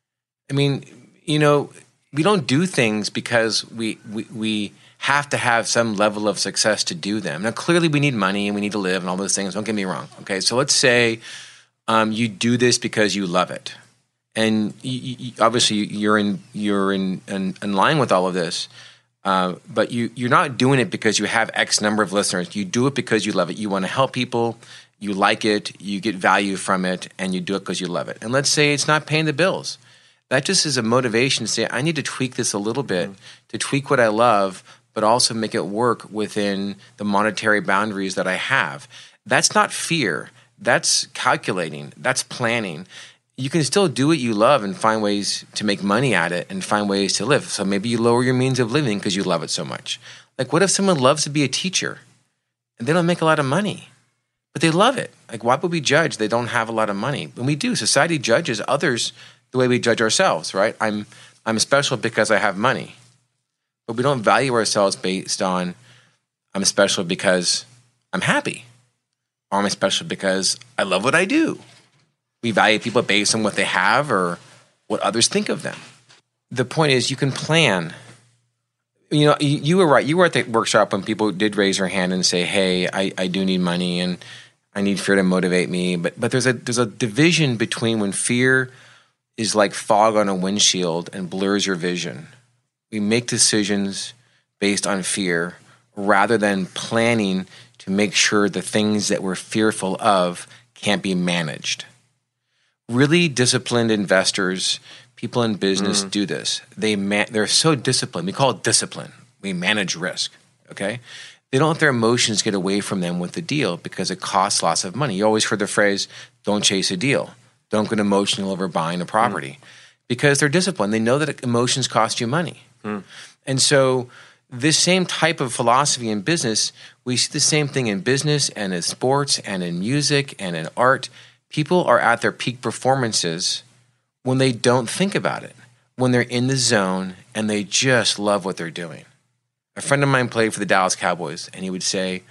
I mean, you know, we don't do things because we, we, we have to have some level of success to do them. Now, clearly we need money and we need to live and all those things. Don't get me wrong. Okay, so let's say um, you do this because you love it. And you, you, obviously you're in you're in, in, in line with all of this. Uh, but you, you're not doing it because you have X number of listeners. You do it because you love it. You want to help people. You like it. You get value from it, and you do it because you love it. And let's say it's not paying the bills. That just is a motivation to say, I need to tweak this a little bit, mm-hmm. to tweak what I love, but also make it work within the monetary boundaries that I have. That's not fear. That's calculating. That's planning. you can still do what you love and find ways to make money at it and find ways to live. So maybe you lower your means of living because you love it so much. Like, what if someone loves to be a teacher and they don't make a lot of money, but they love it? Like, why would we judge they don't have a lot of money? When we do, society judges others the way we judge ourselves, right? I'm I'm special because I have money. But we don't value ourselves based on I'm special because I'm happy. Or I'm special because I love what I do. We value people based on what they have or what others think of them. The point is, you can plan. You know, you, you were right. You were at the workshop when people did raise their hand and say, hey, I, I do need money and I need fear to motivate me. But but there's a there's a division between when fear is like fog on a windshield and blurs your vision. We make decisions based on fear rather than planning to make sure the things that we're fearful of can't be managed. Really disciplined investors, people in business mm. do this. They man- they're so disciplined. We call it discipline. We manage risk, okay? They don't let their emotions get away from them with the deal because it costs lots of money. You always heard the phrase, don't chase a deal. Don't get emotional over buying a property mm. because they're disciplined. They know that emotions cost you money. Mm. And so this same type of philosophy in business, we see the same thing in business and in sports and in music and in art. People are at their peak performances when they don't think about it, when they're in the zone and they just love what they're doing. A friend of mine played for the Dallas Cowboys, and he would say,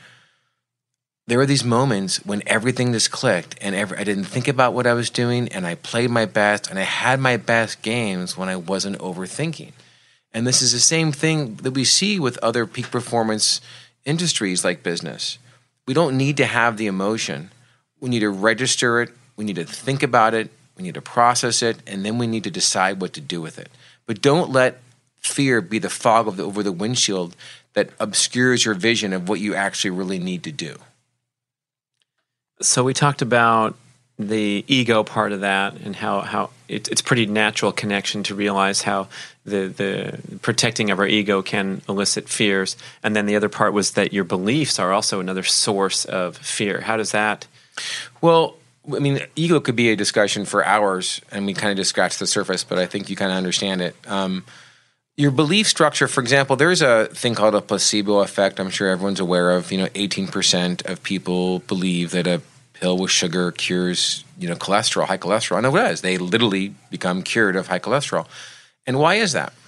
there were these moments when everything just clicked and every, I didn't think about what I was doing and I played my best and I had my best games when I wasn't overthinking. And this is the same thing that we see with other peak performance industries like business. We don't need to have the emotion. We need to register it. We need to think about it. We need to process it. And then we need to decide what to do with it. But don't let fear be the fog of the, over the windshield that obscures your vision of what you actually really need to do. So we talked about the ego part of that and how, how it, it's pretty natural connection to realize how the, the protecting of our ego can elicit fears. And then the other part was that your beliefs are also another source of fear. How does that... Well, I mean, ego could be a discussion for hours, and we kind of just scratched the surface, but I think you kind of understand it. Um, your belief structure, for example, there's a thing called a placebo effect. I'm sure everyone's aware of. You know, eighteen percent of people believe that a pill with sugar cures, you know, cholesterol, high cholesterol. And it does. They literally become cured of high cholesterol. And why is that?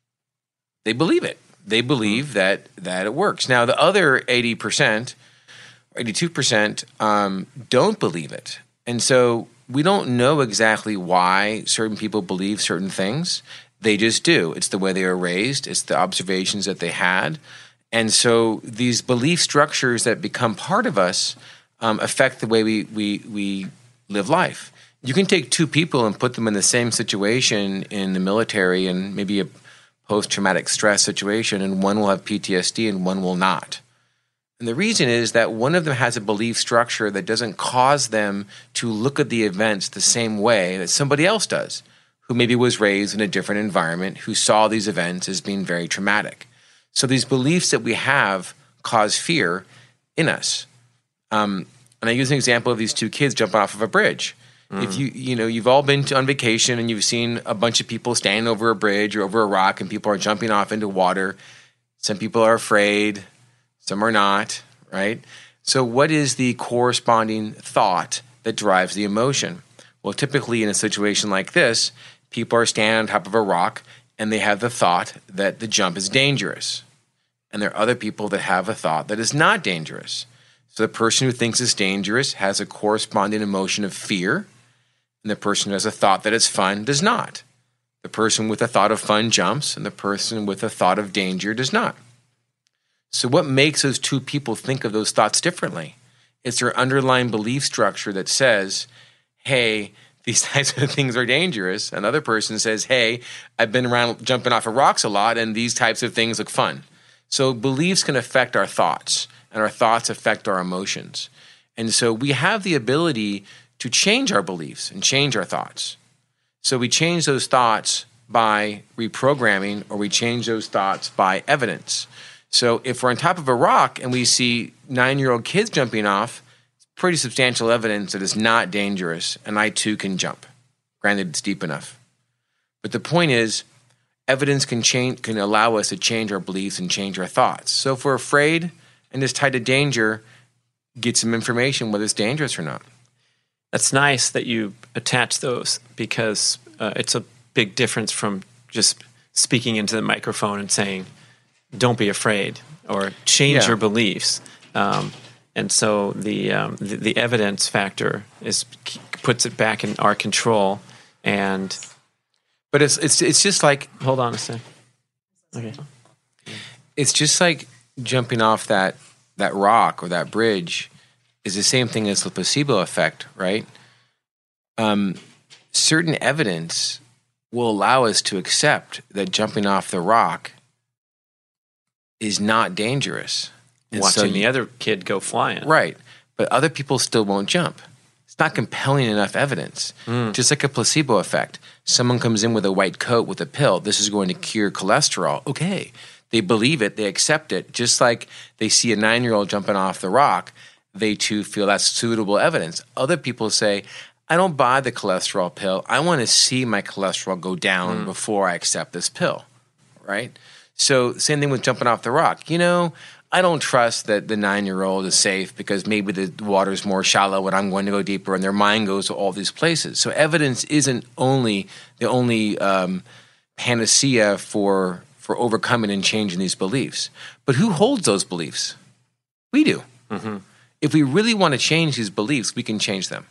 They believe it. They believe that that it works. Now, the other eighty percent... eighty-two percent um, don't believe it. And so we don't know exactly why certain people believe certain things. They just do. It's the way they were raised. It's the observations that they had. And so these belief structures that become part of us um, affect the way we, we, we live life. You can take two people and put them in the same situation in the military and maybe a post-traumatic stress situation, and one will have P T S D and one will not. And the reason is that one of them has a belief structure that doesn't cause them to look at the events the same way that somebody else does, who maybe was raised in a different environment, who saw these events as being very traumatic. So these beliefs that we have cause fear in us. Um, and I use an example of these two kids jumping off of a bridge. Mm. If you, you know, you've all been to, on vacation and you've seen a bunch of people standing over a bridge or over a rock and people are jumping off into water. Some people are afraid. Some are not, right? So what is the corresponding thought that drives the emotion? Well, typically in a situation like this, people are standing on top of a rock and they have the thought that the jump is dangerous. And there are other people that have a thought that is not dangerous. So the person who thinks it's dangerous has a corresponding emotion of fear, and the person who has a thought that it's fun does not. The person with a thought of fun jumps, and the person with a thought of danger does not. So what makes those two people think of those thoughts differently? It's their underlying belief structure that says, hey, these types of things are dangerous. Another person says, hey, I've been around jumping off of rocks a lot, and these types of things look fun. So beliefs can affect our thoughts, and our thoughts affect our emotions. And so we have the ability to change our beliefs and change our thoughts. So we change those thoughts by reprogramming, or we change those thoughts by evidence. So if we're on top of a rock and we see nine-year-old kids jumping off, it's pretty substantial evidence that it's not dangerous, and I too can jump. Granted, it's deep enough. But the point is, evidence can change, can allow us to change our beliefs and change our thoughts. So if we're afraid and it's tied to danger, get some information whether it's dangerous or not. That's nice that you attach those, because uh, it's a big difference from just speaking into the microphone and saying, don't be afraid, or change Yeah. your beliefs. Um, and so the, um, the the evidence factor is puts it back in our control. And But it's it's it's just like hold on a sec. Okay. it's just like jumping off that that rock or that bridge is the same thing as the placebo effect, right? Um, certain evidence will allow us to accept that jumping off the rock is not dangerous. And Watching so the you- other kid go flying. Right. But other people still won't jump. It's not compelling enough evidence. Just like a placebo effect. Someone comes in with a white coat with a pill. This is going to cure cholesterol. Okay. They believe it. They accept it. Just like they see a nine-year-old jumping off the rock, they too feel that's suitable evidence. Other people say, I don't buy the cholesterol pill. I want to see my cholesterol go down before I accept this pill. Right? So same thing with jumping off the rock. You know, I don't trust that the nine-year-old is safe because maybe the water's more shallow and I'm going to go deeper, and their mind goes to all these places. So evidence isn't only the only um, panacea for for overcoming and changing these beliefs. But who holds those beliefs? We do. Mm-hmm. If we really want to change these beliefs, we can change them.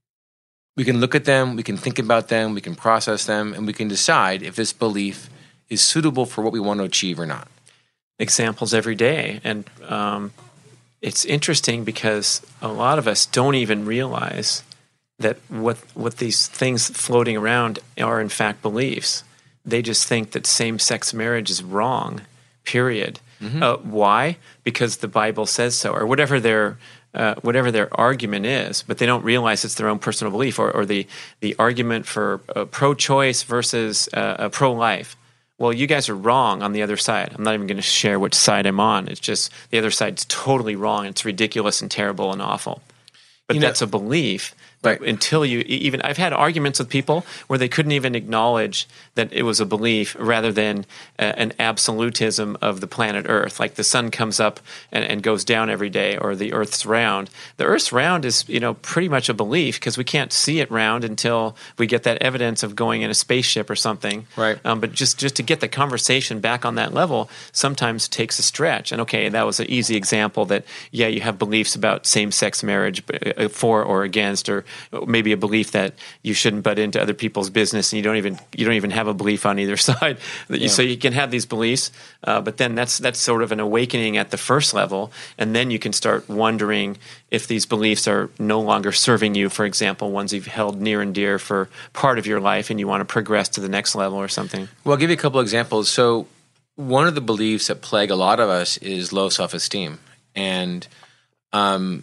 We can look at them, we can think about them, we can process them, and we can decide if this belief is suitable for what we want to achieve or not. Examples every day. And um, it's interesting because a lot of us don't even realize that what what these things floating around are in fact beliefs. They just think that same-sex marriage is wrong, period. Mm-hmm. Uh, why? Because the Bible says so, or whatever their uh, whatever their argument is, but they don't realize it's their own personal belief, or, or the, the argument for uh, pro-choice versus uh, uh, pro-life. Well, you guys are wrong on the other side. I'm not even going to share which side I'm on. It's just the other side's totally wrong. It's ridiculous and terrible and awful. But You know- that's a belief. But Right. until you even, I've had arguments with people where they couldn't even acknowledge that it was a belief rather than uh, an absolutism of the planet Earth. Like the sun comes up and, and goes down every day, or the Earth's round. The Earth's round is, you know, pretty much a belief because we can't see it round until we get that evidence of going in a spaceship or something. Right. Um, but just, just to get the conversation back on that level sometimes takes a stretch. And okay, that was an easy example that, yeah, you have beliefs about same-sex marriage uh, for or against, or maybe a belief that you shouldn't butt into other people's business, and you don't even you don't even have a belief on either side. That you, Yeah. So you can have these beliefs, uh, but then that's that's sort of an awakening at the first level, and then you can start wondering if these beliefs are no longer serving you. For example, ones you've held near and dear for part of your life, and you want to progress to the next level or something. Well, I'll give you a couple examples. So one of the beliefs that plague a lot of us is low self-esteem. And um,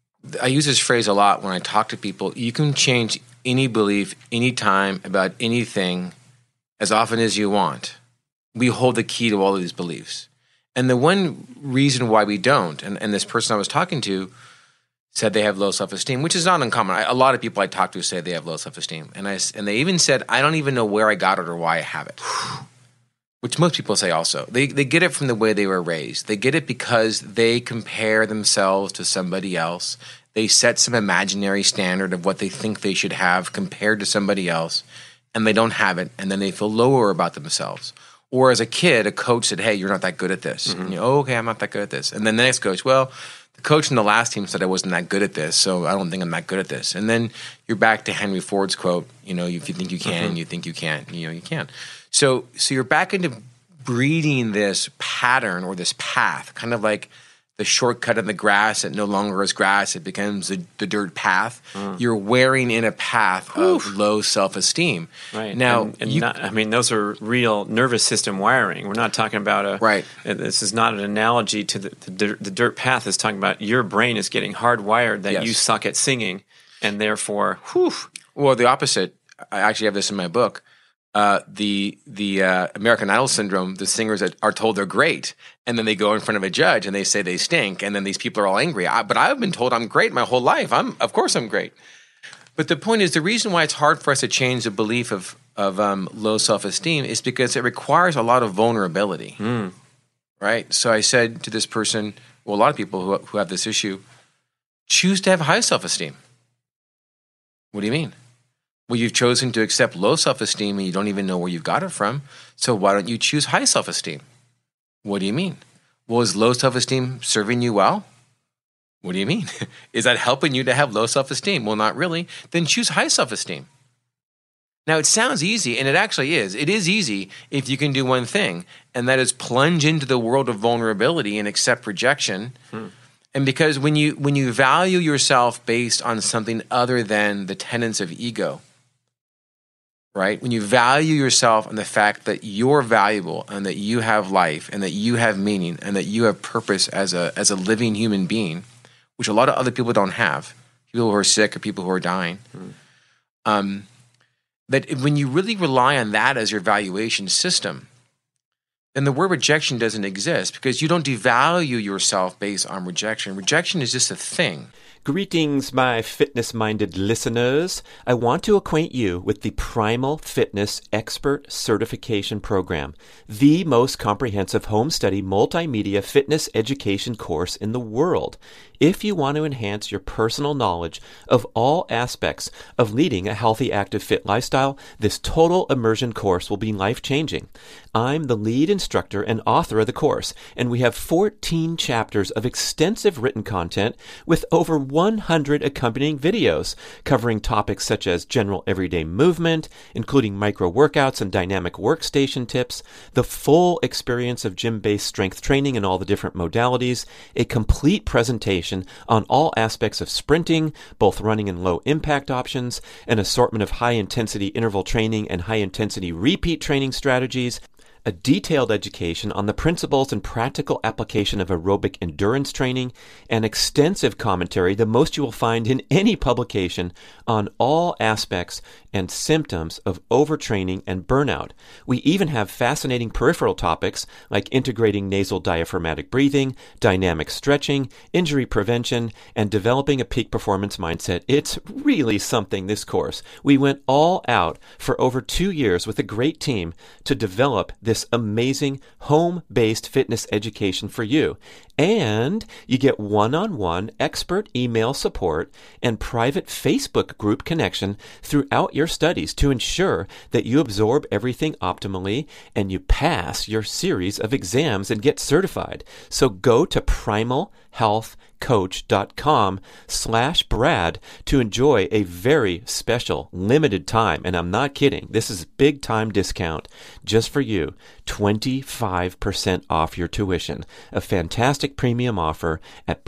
I use this phrase a lot when I talk to people. You can change any belief, anytime, about anything as often as you want. We hold the key to all of these beliefs. And the one reason why we don't, and, and this person I was talking to said they have low self-esteem, which is not uncommon. I, a lot of people I talk to say they have low self-esteem. And, I, and they even said, I don't even know where I got it or why I have it. Which most people say also. They they get it from the way they were raised. They get it because they compare themselves to somebody else. They set some imaginary standard of what they think they should have compared to somebody else, and they don't have it, and then they feel lower about themselves. Or as a kid, a coach said, hey, you're not that good at this. Mm-hmm. And you oh, okay, I'm not that good at this. And then the next coach, well, the coach in the last team said I wasn't that good at this, so I don't think I'm that good at this. And then you're back to Henry Ford's quote, you know, if you think you can, Mm-hmm. you think you can't, you know, you can't. So, so you're back into breeding this pattern or this path, kind of like the shortcut in the grass that no longer is grass, it becomes the, the dirt path. Mm. You're wearing in a path of low self-esteem. Right. Now, and, and you, not, I mean, those are real nervous system wiring. We're not talking about a Right. uh, This is not an analogy to the the dirt, the dirt path. Is talking about your brain is getting hardwired that Yes. you suck at singing, and therefore, whew. well, the opposite. I actually have this in my book. Uh, the the uh, American Idol syndrome, the singers that are told they're great, and then they go in front of a judge and they say they stink, and then these people are all angry. I, but I've been told I'm great my whole life. I'm of course I'm great. But the point is, the reason why it's hard for us to change the belief of, of um, low self-esteem is because it requires a lot of vulnerability, Mm. right? So I said to this person, well, a lot of people who, who have this issue, choose to have high self-esteem. What do you mean? Well, you've chosen to accept low self-esteem and you don't even know where you've got it from. So why don't you choose high self-esteem? What do you mean? Well, is low self-esteem serving you well? What do you mean? Is that helping you to have low self-esteem? Well, not really. Then choose high self-esteem. Now, it sounds easy, and it actually is. It is easy if you can do one thing, and that is plunge into the world of vulnerability and accept rejection. Hmm. And because when you when you value yourself based on something other than the tenets of ego, right? When you value yourself on the fact that you're valuable and that you have life and that you have meaning and that you have purpose as a as a living human being, which a lot of other people don't have, people who are sick or people who are dying, mm. um, that when you really rely on that as your valuation system, then the word rejection doesn't exist because you don't devalue yourself based on rejection. Rejection is just a thing. Greetings, my fitness-minded listeners. I want to acquaint you with the Primal Fitness Expert Certification Program, the most comprehensive home study multimedia fitness education course in the world. If you want to enhance your personal knowledge of all aspects of leading a healthy, active, fit lifestyle, this total immersion course will be life-changing. I'm the lead instructor and author of the course, and we have fourteen chapters of extensive written content with over one hundred accompanying videos covering topics such as general everyday movement, including micro workouts and dynamic workstation tips, the full experience of gym-based strength training and all the different modalities, a complete presentation on all aspects of sprinting, both running and low impact options, an assortment of high intensity interval training and high intensity repeat training strategies, a detailed education on the principles and practical application of aerobic endurance training, and extensive commentary, the most you will find in any publication, on all aspects and symptoms of overtraining and burnout. We even have fascinating peripheral topics like integrating nasal diaphragmatic breathing, dynamic stretching, injury prevention, and developing a peak performance mindset. It's really something, this course. We went all out for over two years with a great team to develop this This amazing home-based fitness education for you. And you get one-on-one expert email support and private Facebook group connection throughout your studies to ensure that you absorb everything optimally and you pass your series of exams and get certified. So go to primalhealthcoach.com slash Brad to enjoy a very special limited time. And I'm not kidding. This is a big time discount just for you. twenty-five percent off your tuition. A fantastic premium offer at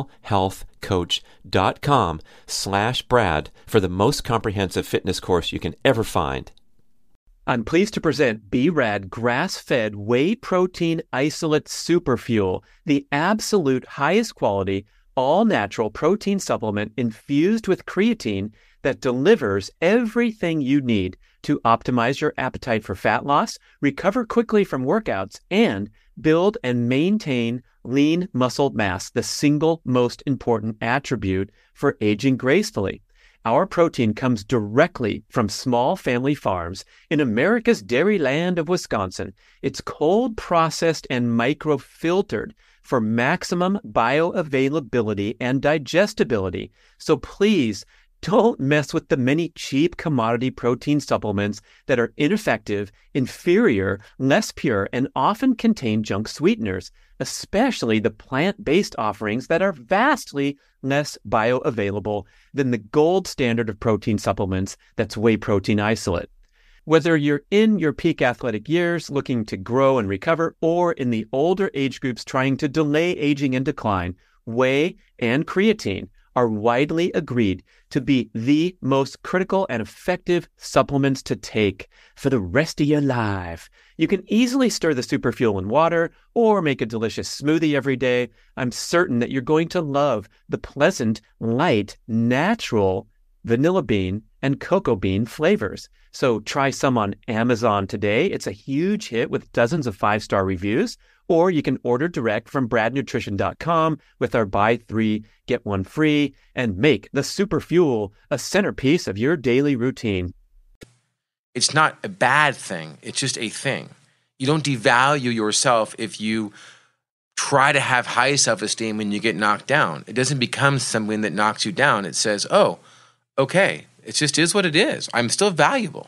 primalhealthcoach.com slash Brad for the most comprehensive fitness course you can ever find. I'm pleased to present B-Rad Grass-Fed Whey Protein Isolate Super Fuel, the absolute highest quality, all-natural protein supplement infused with creatine that delivers everything you need to optimize your appetite for fat loss, recover quickly from workouts, and build and maintain lean muscle mass, the single most important attribute for aging gracefully. Our protein comes directly from small family farms in America's dairy land of Wisconsin. It's cold processed and micro-filtered for maximum bioavailability and digestibility. So please don't mess with the many cheap commodity protein supplements that are ineffective, inferior, less pure, and often contain junk sweeteners, especially the plant-based offerings that are vastly less bioavailable than the gold standard of protein supplements, that's whey protein isolate. Whether you're in your peak athletic years looking to grow and recover, or in the older age groups trying to delay aging and decline, whey and creatine are widely agreed to be the most critical and effective supplements to take for the rest of your life. You can easily stir the superfuel in water or make a delicious smoothie every day. I'm certain that you're going to love the pleasant, light, natural vanilla bean and cocoa bean flavors. So try some on Amazon today. It's a huge hit with dozens of five-star reviews. Or you can order direct from brad nutrition dot com with our buy three, get one free, and make the Super Fuel a centerpiece of your daily routine. It's not a bad thing. It's just a thing. You don't devalue yourself if you try to have high self-esteem when you get knocked down. It doesn't become something that knocks you down. It says, oh, okay, it just is what it is. I'm still valuable.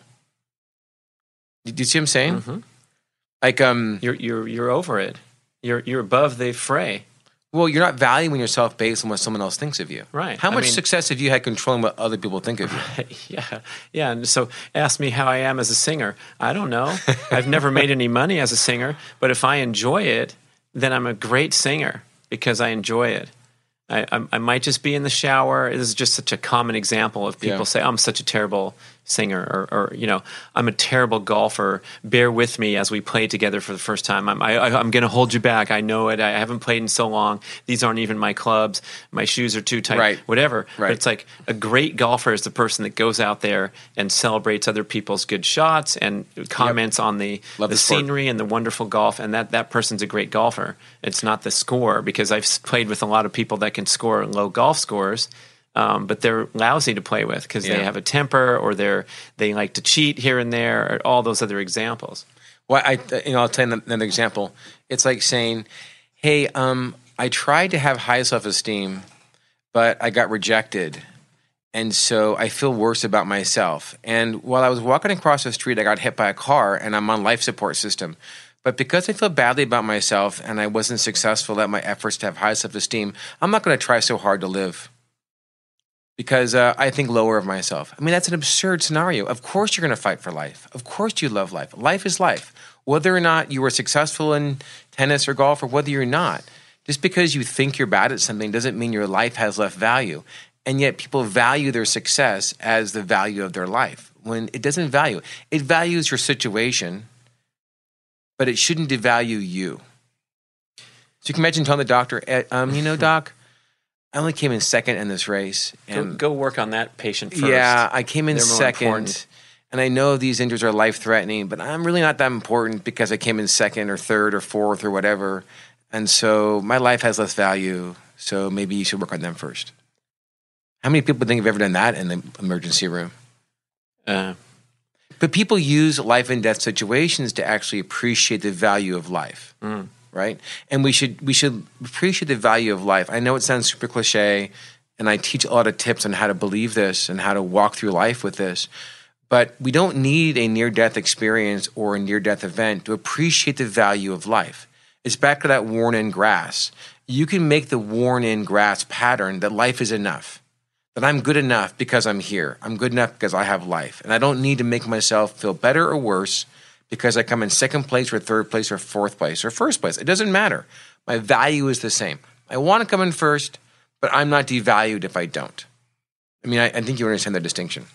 Do you see what I'm saying? Mm-hmm. Like, um, You're you're you're over it. You're you're above the fray. well, you're not valuing yourself based on what someone else thinks of you. Right. How I much mean- success have you had controlling what other people think of you? Yeah, yeah. And so, ask me how I am as a singer. I don't know. I've never made any money as a singer, but if I enjoy it, then I'm a great singer because I enjoy it. I, I, I might just be in the shower. This is just such a common example of people Yeah. say, I'm such a terrible singer, or, or, you know, I'm a terrible golfer. Bear with me as we play together for the first time. I'm, I, I'm going to hold you back. I know it. I haven't played in so long. These aren't even my clubs. My shoes are too tight, Right. whatever. Right. But it's like a great golfer is the person that goes out there and celebrates other people's good shots and comments on the, Love the the sport. scenery and the wonderful golf. And that, that person's a great golfer. It's not the score, because I've s- played with a lot of people that can score low golf scores. Um, but they're lousy to play with because Yeah. they have a temper, or they're they like to cheat here and there, or all those other examples. Well, I, you know, I'll tell you another example. It's like saying, hey, um, I tried to have high self-esteem, but I got rejected. And so I feel worse about myself. And while I was walking across the street, I got hit by a car, and I'm on life support system. But because I feel badly about myself and I wasn't successful at my efforts to have high self-esteem, I'm not going to try so hard to live. Because uh, I think lower of myself. I mean, that's an absurd scenario. Of course you're going to fight for life. Of course you love life. Life is life. Whether or not you were successful in tennis or golf, or whether you're not, just because you think you're bad at something doesn't mean your life has less value. And yet people value their success as the value of their life, when it doesn't value. It values your situation, but it shouldn't devalue you. So you can imagine telling the doctor, eh, um, you know, doc, I only came in second in this race. Go, And go work on that patient first. yeah, I came in They're more second, important. and I know these injuries are life-threatening, but I'm really not that important because I came in second or third or fourth or whatever, and so my life has less value, so maybe you should work on them first. How many people think have ever done that in the emergency room? Uh, But people use life and death situations to actually appreciate the value of life. mm. Right? And we should we should appreciate the value of life. I know it sounds super cliche, and I teach a lot of tips on how to believe this and how to walk through life with this. But we don't need a near-death experience or a near-death event to appreciate the value of life. It's back to that worn-in grass. You can make the worn-in grass pattern that life is enough, that I'm good enough because I'm here. I'm good enough because I have life. And I don't need to make myself feel better or worse because I come in second place or third place or fourth place or first place. It doesn't matter. My value is the same. I want to come in first, but I'm not devalued if I don't. I mean, I, I think you understand the distinction.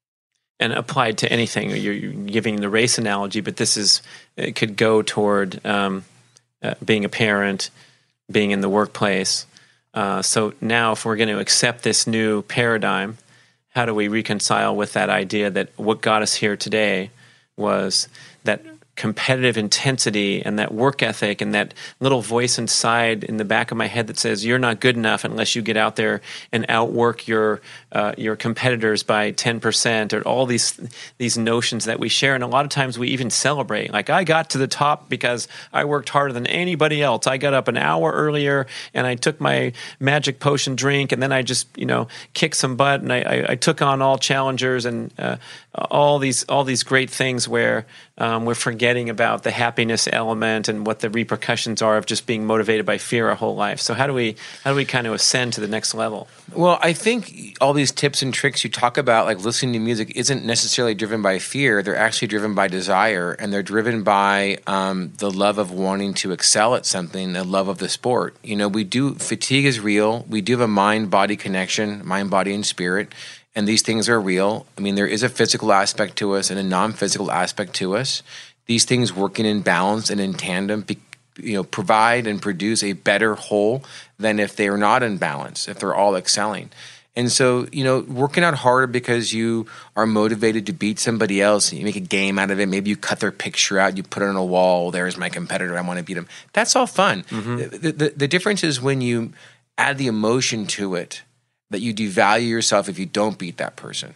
And applied to anything. You're, you're giving the race analogy, but this is it could go toward um, uh, being a parent, being in the workplace. Uh, so now, if we're going to accept this new paradigm, how do we reconcile with that idea that what got us here today was that competitive intensity and that work ethic and that little voice inside in the back of my head that says you're not good enough unless you get out there and outwork your uh, your competitors by ten percent, or all these these notions that we share. And a lot of times we even celebrate, like, I got to the top because I worked harder than anybody else. I got up an hour earlier and I took my magic potion drink, and then I just, you know, kicked some butt, and I, I, I took on all challengers and uh, all these all these great things where um, we're forgetting about the happiness element and what the repercussions are of just being motivated by fear our whole life. So how do we how do we kind of ascend to the next level? Well, I think all these tips and tricks you talk about, like listening to music, isn't necessarily driven by fear. They're actually driven by desire, and they're driven by um, the love of wanting to excel at something, the love of the sport. You know, we do, fatigue is real. We do have a mind-body connection, mind, body, and spirit, and these things are real. I mean, there is a physical aspect to us and a non-physical aspect to us. These things working in balance and in tandem, be, you know, provide and produce a better whole than if they are not in balance, if they're all excelling. And so, you know, working out harder because you are motivated to beat somebody else, and you make a game out of it. Maybe you cut their picture out, you put it on a wall. There's my competitor. I want to beat him. That's all fun. Mm-hmm. The, the, the difference is when you add the emotion to it, that you devalue yourself if you don't beat that person.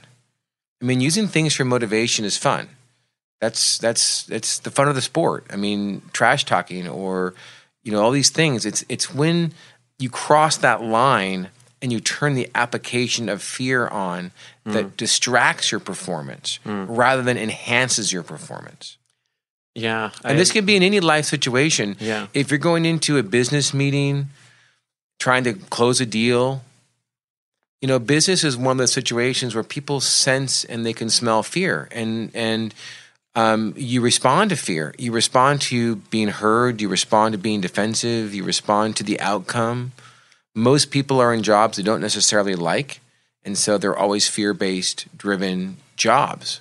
I mean, using things for motivation is fun. That's that's that's the fun of the sport. I mean, trash talking or, you know, all these things. It's it's when you cross that line and you turn the application of fear on that mm. distracts your performance mm. rather than enhances your performance. Yeah. And I, this can be in any life situation. Yeah. If you're going into a business meeting, trying to close a deal, you know, business is one of those situations where people sense and they can smell fear. And, and um, you respond to fear. You respond to being heard. You respond to being defensive. You respond to the outcome. Most people are in jobs they don't necessarily like, and so they're always fear-based driven jobs.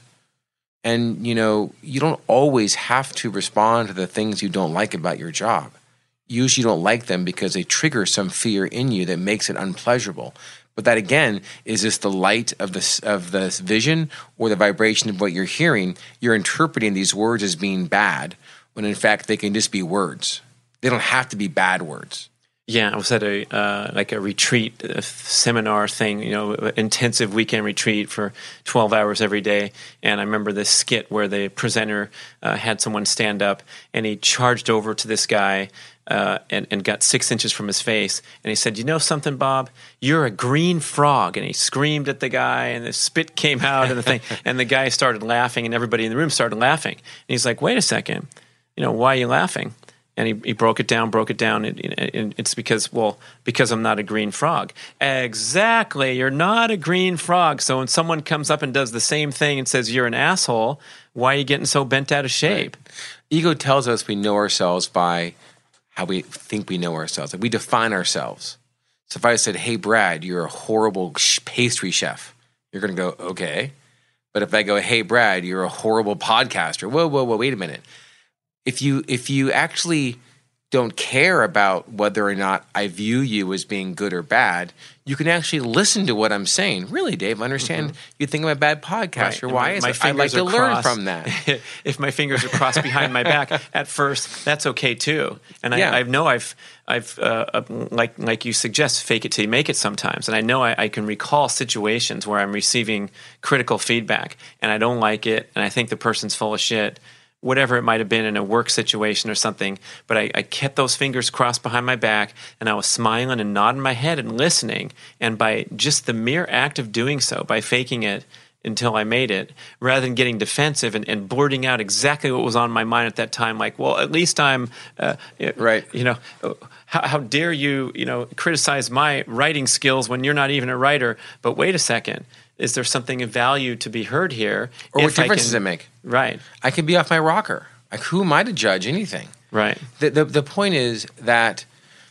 And, you know, you don't always have to respond to the things you don't like about your job. Usually you don't like them because they trigger some fear in you that makes it unpleasurable. But that, again, is just the light of the, of the vision or the vibration of what you're hearing. You're interpreting these words as being bad when, in fact, they can just be words. They don't have to be bad words. Yeah, I was at a uh, like a retreat a seminar thing, you know, intensive weekend retreat for twelve hours every day. And I remember this skit where the presenter uh, had someone stand up and he charged over to this guy uh, and, and got six inches from his face. And he said, "You know something, Bob? You're a green frog." And he screamed at the guy and the spit came out and the thing. And the guy started laughing and everybody in the room started laughing. And he's like, "Wait a second, you know, why are you laughing?" And he, he broke it down, broke it down. And, and it's because, well, because I'm not a green frog. Exactly. You're not a green frog. So when someone comes up and does the same thing and says you're an asshole, why are you getting so bent out of shape? Right. Ego tells us we know ourselves by how we think we know ourselves. Like we define ourselves. So if I said, "Hey, Brad, you're a horrible pastry chef," you're going to go, "Okay." But if I go, "Hey, Brad, you're a horrible podcaster," whoa, whoa, whoa, wait a minute. If you if you actually don't care about whether or not I view you as being good or bad, you can actually listen to what I'm saying. Really, Dave, I understand mm-hmm. you think I'm a bad podcaster. Right. Why my, is my it? I'd like to crossed, learn from that. If my fingers are crossed behind my back, at first, that's okay too. And I, yeah. I know I've I've uh, uh, like like you suggest, fake it till you make it sometimes. And I know I, I can recall situations where I'm receiving critical feedback and I don't like it, and I think the person's full of shit. Whatever it might have been in a work situation or something, but I, I kept those fingers crossed behind my back and I was smiling and nodding my head and listening. And by just the mere act of doing so, by faking it until I made it, rather than getting defensive and, and blurting out exactly what was on my mind at that time, like, well, at least I'm, uh, right. you know, how, how dare you, you know, criticize my writing skills when you're not even a writer? But wait a second. Is there something of value to be heard here? Or what difference does it make? Right. I can be off my rocker. Like, who am I to judge anything? Right. The, the the point is that,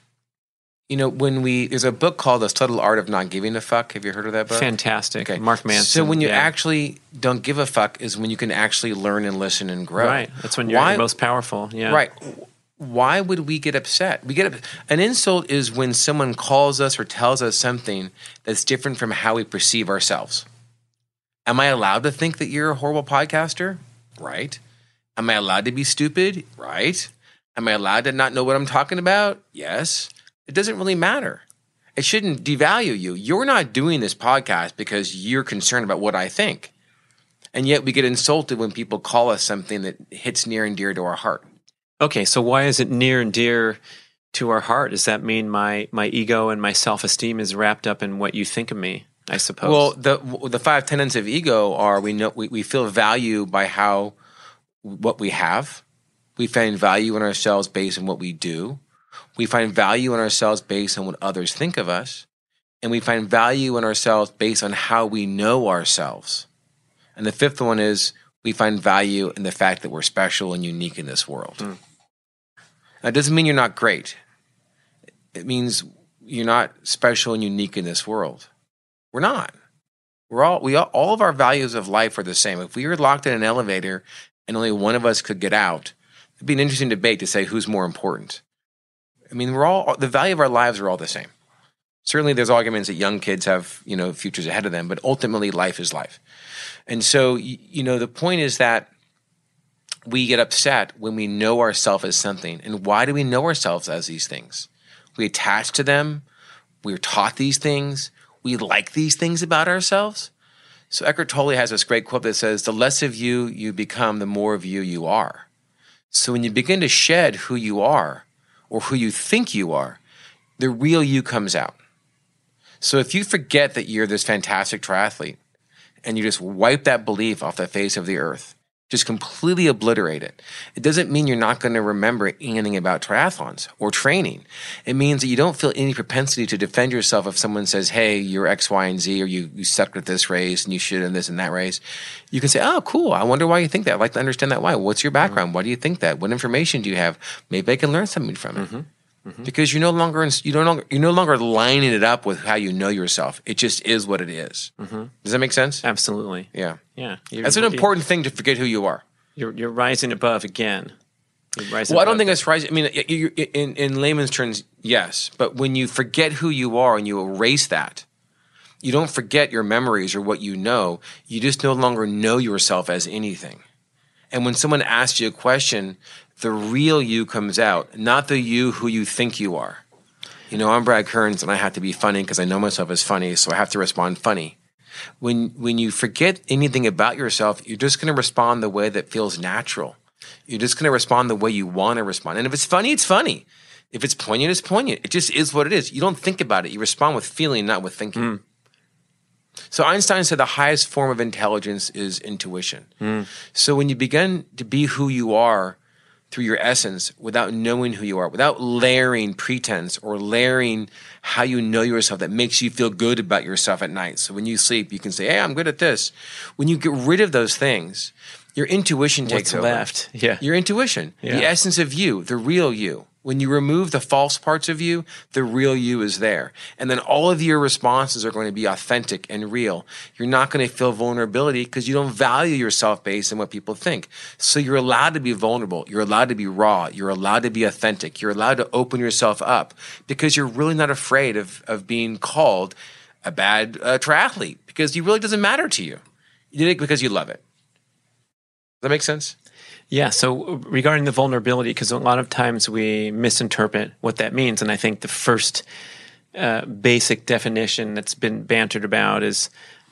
you know, when we, there's a book called The Subtle Art of Not Giving a Fuck. Have you heard of that book? Fantastic. Okay. Mark Manson. So when you yeah. actually actually don't give a fuck is when you can actually learn and listen and grow. Right. That's when you're Why, most powerful. Yeah. Right. Why would we get upset? We get an insult is when someone calls us or tells us something that's different from how we perceive ourselves. Am I allowed to think that you're a horrible podcaster? Right. Am I allowed to be stupid? Right. Am I allowed to not know what I'm talking about? Yes. It doesn't really matter. It shouldn't devalue you. You're not doing this podcast because you're concerned about what I think. And yet we get insulted when people call us something that hits near and dear to our heart. Okay, so why is it near and dear to our heart? Does that mean my, my ego and my self-esteem is wrapped up in what you think of me? I suppose. Well, the the five tenets of ego are we know we, we feel value by how what we have. We find value in ourselves based on what we do. We find value in ourselves based on what others think of us. And we find value in ourselves based on how we know ourselves. And the fifth one is we find value in the fact that we're special and unique in this world. Mm. That doesn't mean you're not great. It means you're not special and unique in this world. We're not. We're all we all, all of our values of life are the same. If we were locked in an elevator and only one of us could get out, it'd be an interesting debate to say who's more important. I mean, we're all the value of our lives are all the same. Certainly there's arguments that young kids have, you know, futures ahead of them, but ultimately life is life. And so, you know, the point is that we get upset when we know ourselves as something. And why do we know ourselves as these things? We attach to them. We're taught these things. We like these things about ourselves. So Eckhart Tolle has this great quote that says, the less of you you become, the more of you you are. So when you begin to shed who you are or who you think you are, the real you comes out. So if you forget that you're this fantastic triathlete and you just wipe that belief off the face of the earth, just completely obliterate it, it doesn't mean you're not going to remember anything about triathlons or training. It means that you don't feel any propensity to defend yourself if someone says, hey, you're X, Y, and Z, or you, you sucked at this race and you should in this and that race. You can say, oh, cool. I wonder why you think that. I'd like to understand that why. What's your background? Mm-hmm. Why do you think that? What information do you have? Maybe I can learn something from it. Mm-hmm. Mm-hmm. Because you're no longer you no longer you're no longer lining it up with how you know yourself. It just is what it is. Mm-hmm. Does that make sense? Absolutely. Yeah. Yeah. You're, That's an important thing to forget who you are. You're you're rising above again. Well, I don't think that's rising. I mean, you, you, in in layman's terms, yes. But when you forget who you are and you erase that, you don't forget your memories or what you know. You just no longer know yourself as anything. And when someone asks you a question, the real you comes out, not the you who you think you are. You know, I'm Brad Kearns, and I have to be funny because I know myself as funny, so I have to respond funny. When when you forget anything about yourself, you're just going to respond the way that feels natural. You're just going to respond the way you want to respond. And if it's funny, it's funny. If it's poignant, it's poignant. It just is what it is. You don't think about it. You respond with feeling, not with thinking. Mm. So Einstein said the highest form of intelligence is intuition. Mm. So when you begin to be who you are through your essence without knowing who you are, without layering pretense or layering how you know yourself that makes you feel good about yourself at night. So when you sleep, you can say, hey, I'm good at this. When you get rid of those things, your intuition takes over. What's left? Yeah. Your intuition, yeah. The essence of you, the real you. When you remove the false parts of you, the real you is there. And then all of your responses are going to be authentic and real. You're not going to feel vulnerability because you don't value yourself based on what people think. So you're allowed to be vulnerable. You're allowed to be raw. You're allowed to be authentic. You're allowed to open yourself up because you're really not afraid of, of being called a bad uh, triathlete because it really doesn't matter to you. You did it because you love it. Does that make sense? Yeah, so regarding the vulnerability, because a lot of times we misinterpret what that means, and I think the first uh, basic definition that's been bantered about is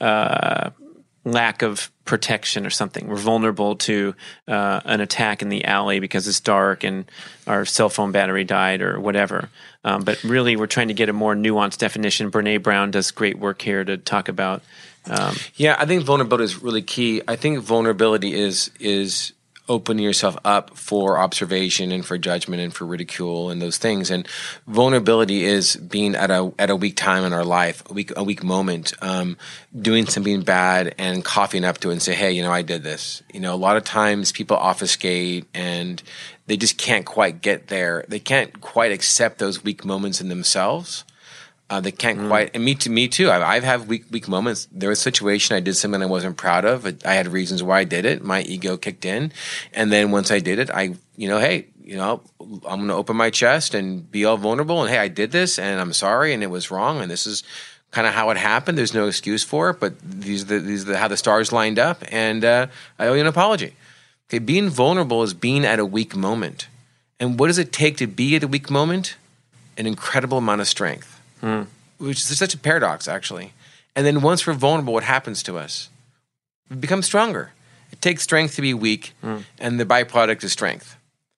uh, lack of protection or something. We're vulnerable to uh, an attack in the alley because it's dark and our cell phone battery died or whatever. Um, but really, we're trying to get a more nuanced definition. Brene Brown does great work here to talk about. Um, yeah, I think vulnerability is really key. I think vulnerability is is opening yourself up for observation and for judgment and for ridicule and those things. And vulnerability is being at a at a weak time in our life, a weak a weak moment, um, doing something bad and coughing up to it and say, hey, you know, I did this. You know, a lot of times people obfuscate and they just can't quite get there. They can't quite accept those weak moments in themselves. Uh, they can't mm. quite, and me too. Me too. I, I've had weak, weak moments. There was a situation I did something I wasn't proud of. I had reasons why I did it. My ego kicked in, and then once I did it, I, you know, hey, you know, I'm going to open my chest and be all vulnerable. And hey, I did this, and I'm sorry, and it was wrong, and this is kind of how it happened. There's no excuse for it, but these are the, these are the, how the stars lined up, and uh, I owe you an apology. Okay, being vulnerable is being at a weak moment, and what does it take to be at a weak moment? An incredible amount of strength. Hmm. Which is such a paradox, actually. And then once we're vulnerable, what happens to us? We become stronger. It takes strength to be weak, hmm. and the byproduct is strength.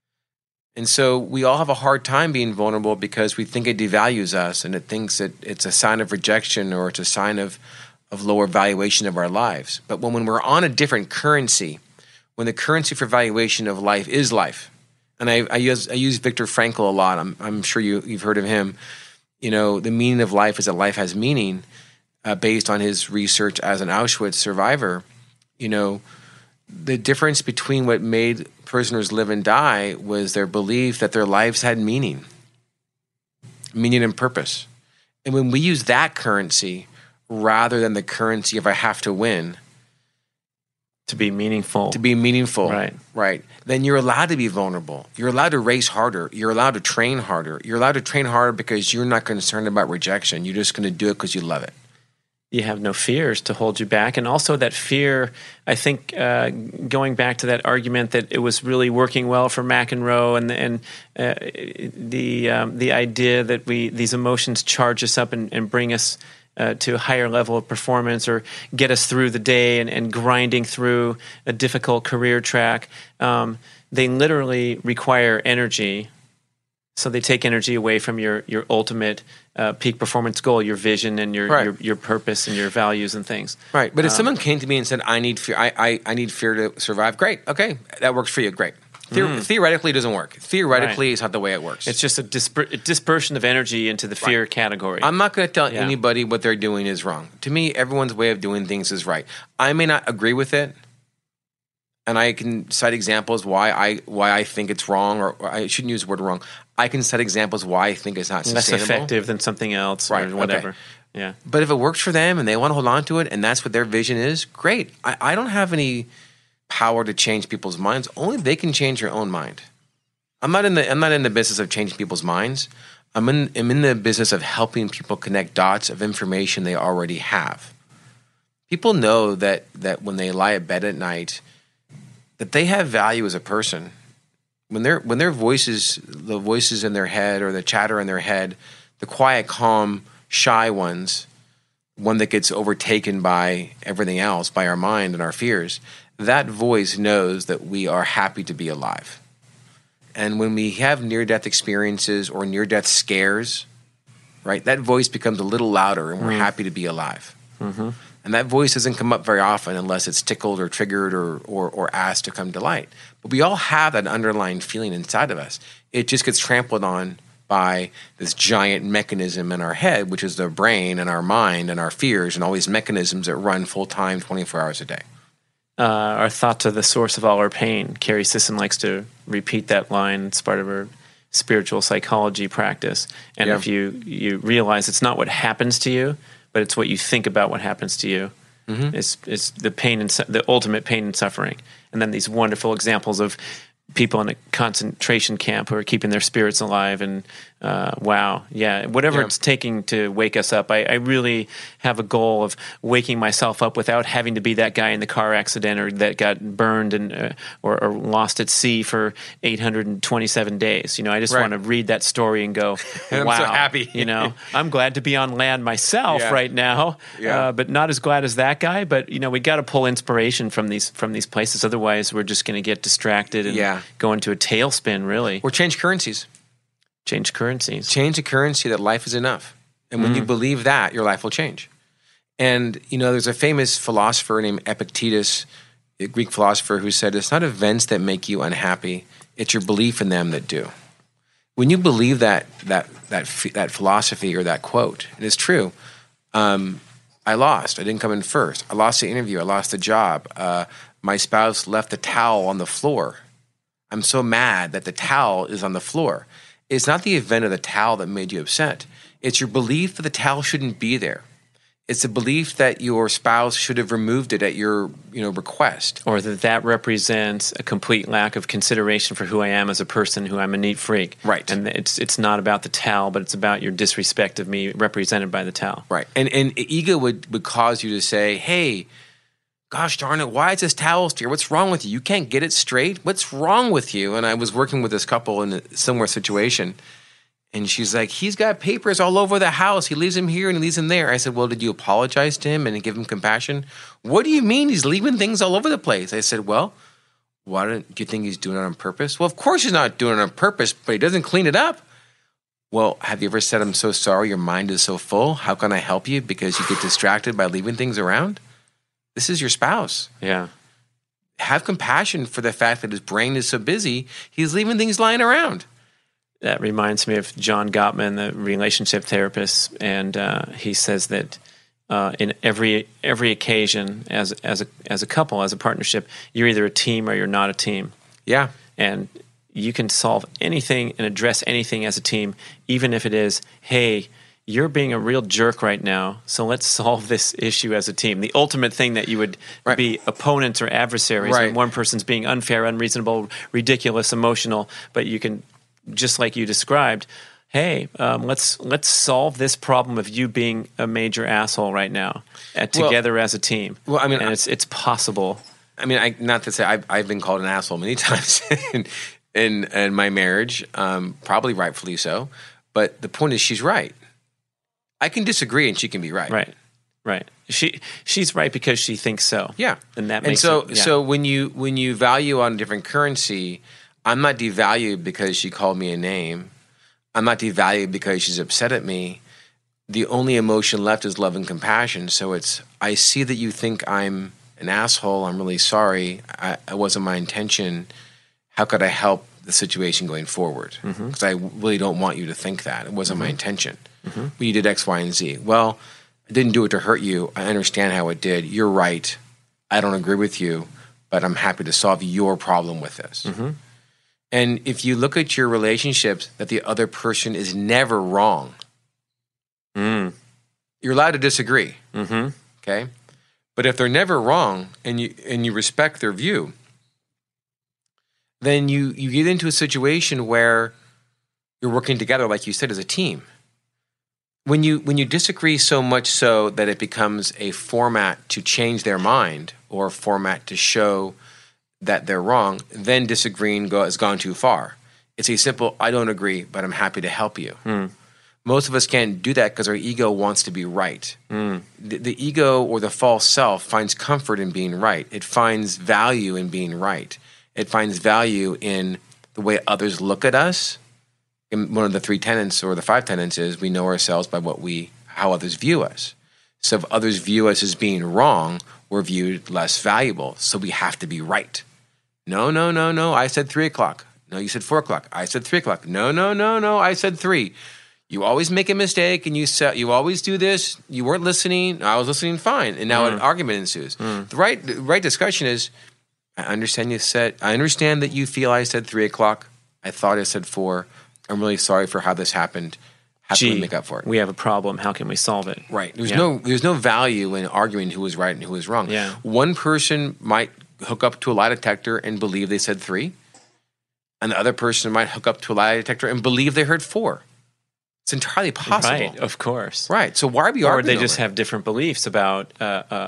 And so we all have a hard time being vulnerable because we think it devalues us, and it thinks that it's a sign of rejection or it's a sign of, of lower valuation of our lives. But when, when we're on a different currency, when the currency for valuation of life is life, and I, I use I use Viktor Frankl a lot. I'm, I'm sure you, you've heard of him. You know, the meaning of life is that life has meaning uh, based on his research as an Auschwitz survivor. You know, the difference between what made prisoners live and die was their belief that their lives had meaning, meaning and purpose. And when we use that currency rather than the currency of I have to win to be meaningful. To be meaningful. Right. Right. Then you're allowed to be vulnerable. You're allowed to race harder. You're allowed to train harder. You're allowed to train harder because you're not concerned about rejection. You're just going to do it because you love it. You have no fears to hold you back. And also that fear, I think, uh, going back to that argument that it was really working well for McEnroe and and uh, the um, the idea that we these emotions charge us up and, and bring us uh, to a higher level of performance or get us through the day and, and grinding through a difficult career track, um, they literally require energy. So they take energy away from your your ultimate uh, peak performance goal, your vision and your, right. your your purpose and your values and things. Right. But if um, someone came to me and said, "I need fear. I, I, I need fear to survive," great. Okay, that works for you. Great. Theor- mm. Theoretically, it doesn't work. Theoretically, right. It's not the way it works. It's just a, disper- a dispersion of energy into the fear right. category. I'm not going to tell yeah. anybody what they're doing is wrong. To me, everyone's way of doing things is right. I may not agree with it. And I can cite examples why I why I think it's wrong, or, or I shouldn't use the word wrong. I can cite examples why I think it's not sustainable. Less effective than something else, right, or whatever. Okay. Yeah. But if it works for them and they want to hold on to it, and that's what their vision is, great. I, I don't have any power to change people's minds. Only they can change their own mind. I'm not in the I'm not in the business of changing people's minds. I'm in I'm in the business of helping people connect dots of information they already have. People know that that when they lie in bed at night, that they have value as a person. When their when their voices, the voices in their head or the chatter in their head, the quiet, calm, shy ones, one that gets overtaken by everything else, by our mind and our fears, that voice knows that we are happy to be alive. And when we have near-death experiences or near-death scares, right, that voice becomes a little louder and we're mm. happy to be alive. Mm-hmm. And that voice doesn't come up very often unless it's tickled or triggered or, or or asked to come to light. But we all have that underlying feeling inside of us. It just gets trampled on by this giant mechanism in our head, which is the brain and our mind and our fears and all these mechanisms that run full-time twenty-four hours a day. Uh, our thoughts are the source of all our pain. Carrie Sisson likes to repeat that line. It's part of her spiritual psychology practice. And yeah. if you, you realize it's not what happens to you, but it's what you think about what happens to you. Mm-hmm. It's, it's the pain and su- the ultimate pain and suffering. And then these wonderful examples of people in a concentration camp who are keeping their spirits alive. And uh, wow, yeah, whatever yeah. it's taking to wake us up. I, I really have a goal of waking myself up without having to be that guy in the car accident or that got burned and uh, or, or lost at sea for eight hundred twenty-seven days. You know, I just right. want to read that story and go, and wow, I'm so happy. You know, I'm glad to be on land myself yeah. right now, yeah. uh, but not as glad as that guy. But you know, we got to pull inspiration from these from these places. Otherwise, we're just going to get distracted and yeah. go into a tailspin. Really, or change currencies. Change currencies. Change the currency that life is enough. And when mm. you believe that, your life will change. And, you know, there's a famous philosopher named Epictetus, a Greek philosopher, who said, it's not events that make you unhappy, it's your belief in them that do. When you believe that that that that philosophy or that quote, and it's true, um, I lost. I didn't come in first. I lost the interview. I lost the job. Uh, my spouse left the towel on the floor. I'm so mad that the towel is on the floor. It's not the event of the towel that made you upset. It's your belief that the towel shouldn't be there. It's the belief that your spouse should have removed it at your, you know, request. Or that that represents a complete lack of consideration for who I am as a person, who I'm a neat freak. Right. And it's it's not about the towel, but it's about your disrespect of me represented by the towel. Right. And and ego would, would cause you to say, hey, gosh darn it, why is this towel here? What's wrong with you? You can't get it straight? What's wrong with you? And I was working with this couple in a similar situation. And she's like, he's got papers all over the house. He leaves them here and he leaves them there. I said, well, did you apologize to him and give him compassion? What do you mean he's leaving things all over the place? I said, well, why don't you think he's doing it on purpose? Well, of course he's not doing it on purpose, but he doesn't clean it up. Well, have you ever said, I'm so sorry, your mind is so full. How can I help you? Because you get distracted by leaving things around? This is your spouse. Yeah. Have compassion for the fact that his brain is so busy, he's leaving things lying around. That reminds me of John Gottman, the relationship therapist, and uh, he says that uh, in every every occasion, as as a as a couple, as a partnership, you're either a team or you're not a team. Yeah. And you can solve anything and address anything as a team, even if it is, hey, you're being a real jerk right now, so let's solve this issue as a team. The ultimate thing that you would Right. be opponents or adversaries Right. when one person's being unfair, unreasonable, ridiculous, emotional, but you can, just like you described, hey, um, let's let's solve this problem of you being a major asshole right now, uh, together as a team. well, I mean, and I- it's it's possible. I mean, I, not to say I've, I've been called an asshole many times in, in in my marriage, um, probably rightfully so. But the point is, she's right. I can disagree, and she can be right. Right, right. She she's right because she thinks so. Yeah, and that and makes so it, yeah. so when you when you value on a different currency, I'm not devalued because she called me a name. I'm not devalued because she's upset at me. The only emotion left is love and compassion. So it's, I see that you think I'm an asshole. I'm really sorry. I, it wasn't my intention. How could I help the situation going forward? Because I really don't want you to think that. It wasn't my intention. Well, you did X, Y, and Z. Well, I didn't do it to hurt you. I understand how it did. You're right. I don't agree with you, but I'm happy to solve your problem with this. And if you look at your relationships, that the other person is never wrong. Mm. You're allowed to disagree, Mm-hmm. okay? But if they're never wrong and you and you respect their view, then you you get into a situation where you're working together, like you said, as a team. When you when you disagree so much so that it becomes a format to change their mind or a format to show that they're wrong, then disagreeing go, has gone too far. It's a simple, I don't agree, but I'm happy to help you. Mm. Most of us can't do that because our ego wants to be right. Mm. The, the ego or the false self finds comfort in being right. It finds value in being right. It finds value in the way others look at us. And one of the three tenets or the five tenets is we know ourselves by what we, how others view us. So if others view us as being wrong, we're viewed less valuable. So we have to be right. No, no, no, no. I said three o'clock. No, you said four o'clock. I said three o'clock. No, no, no, no. I said three. You always make a mistake, and you say, you always do this. You weren't listening. I was listening fine, and now Mm. an argument ensues. Mm. The right, the right discussion is, I understand you said. I understand that you feel I said three o'clock. I thought I said four. I'm really sorry for how this happened. How can Gee, we make up for it? we have a problem. How can we solve it? Right. There's Yeah. no there's no value in arguing who was right and who was wrong. Yeah. One person might hook up to a lie detector and believe they said three, and the other person might hook up to a lie detector and believe they heard four. It's entirely possible. Right, of course. Right. So why are we Or arguing? they just over it? have different beliefs about uh, uh,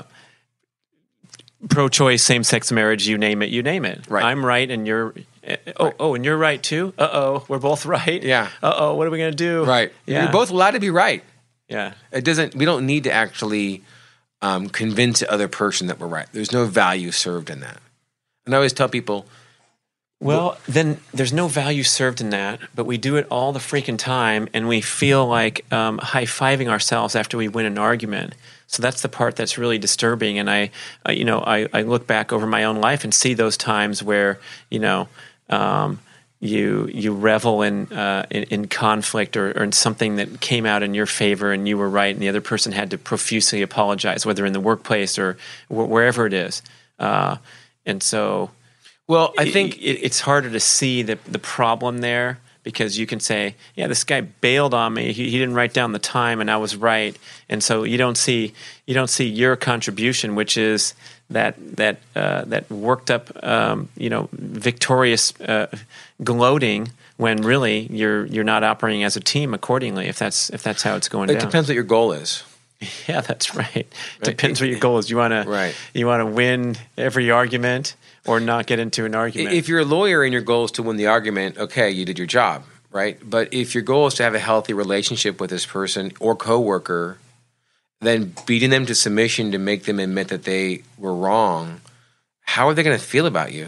pro-choice, same-sex marriage. You name it, you name it. Right. I'm right, and you're. Uh, oh, Right. oh, and you're right too. Uh oh, we're both right. Yeah. Uh oh, what are we gonna do? Right. Yeah. You're both allowed to be right. Yeah. It doesn't. We don't need to actually um, convince the other person that we're right. There's no value served in that. And I always tell people, Well, then there's no value served in that, but we do it all the freaking time, and we feel like um, high-fiving ourselves after we win an argument. So that's the part that's really disturbing. And I, I you know, I, I look back over my own life and see those times where, you know, um, you you revel in, uh, in in conflict or, or in something that came out in your favor and you were right, and the other person had to profusely apologize, whether in the workplace or wh- wherever it is. Uh, and so. well, I think it, it's harder to see the the problem there because you can say, yeah, this guy bailed on me. He, he didn't write down the time, and I was right. And so you don't see you don't see your contribution, which is that that uh, that worked up, um, you know, victorious uh, gloating when really you're you're not operating as a team accordingly. If that's if that's how it's going it down. depends what your goal is. Yeah, that's right. Depends what your goal is. You want to Right. you want to win every argument or not get into an argument. If you're a lawyer and your goal is to win the argument, okay, you did your job, right? But if your goal is to have a healthy relationship with this person or coworker, then beating them to submission to make them admit that they were wrong, how are they going to feel about you?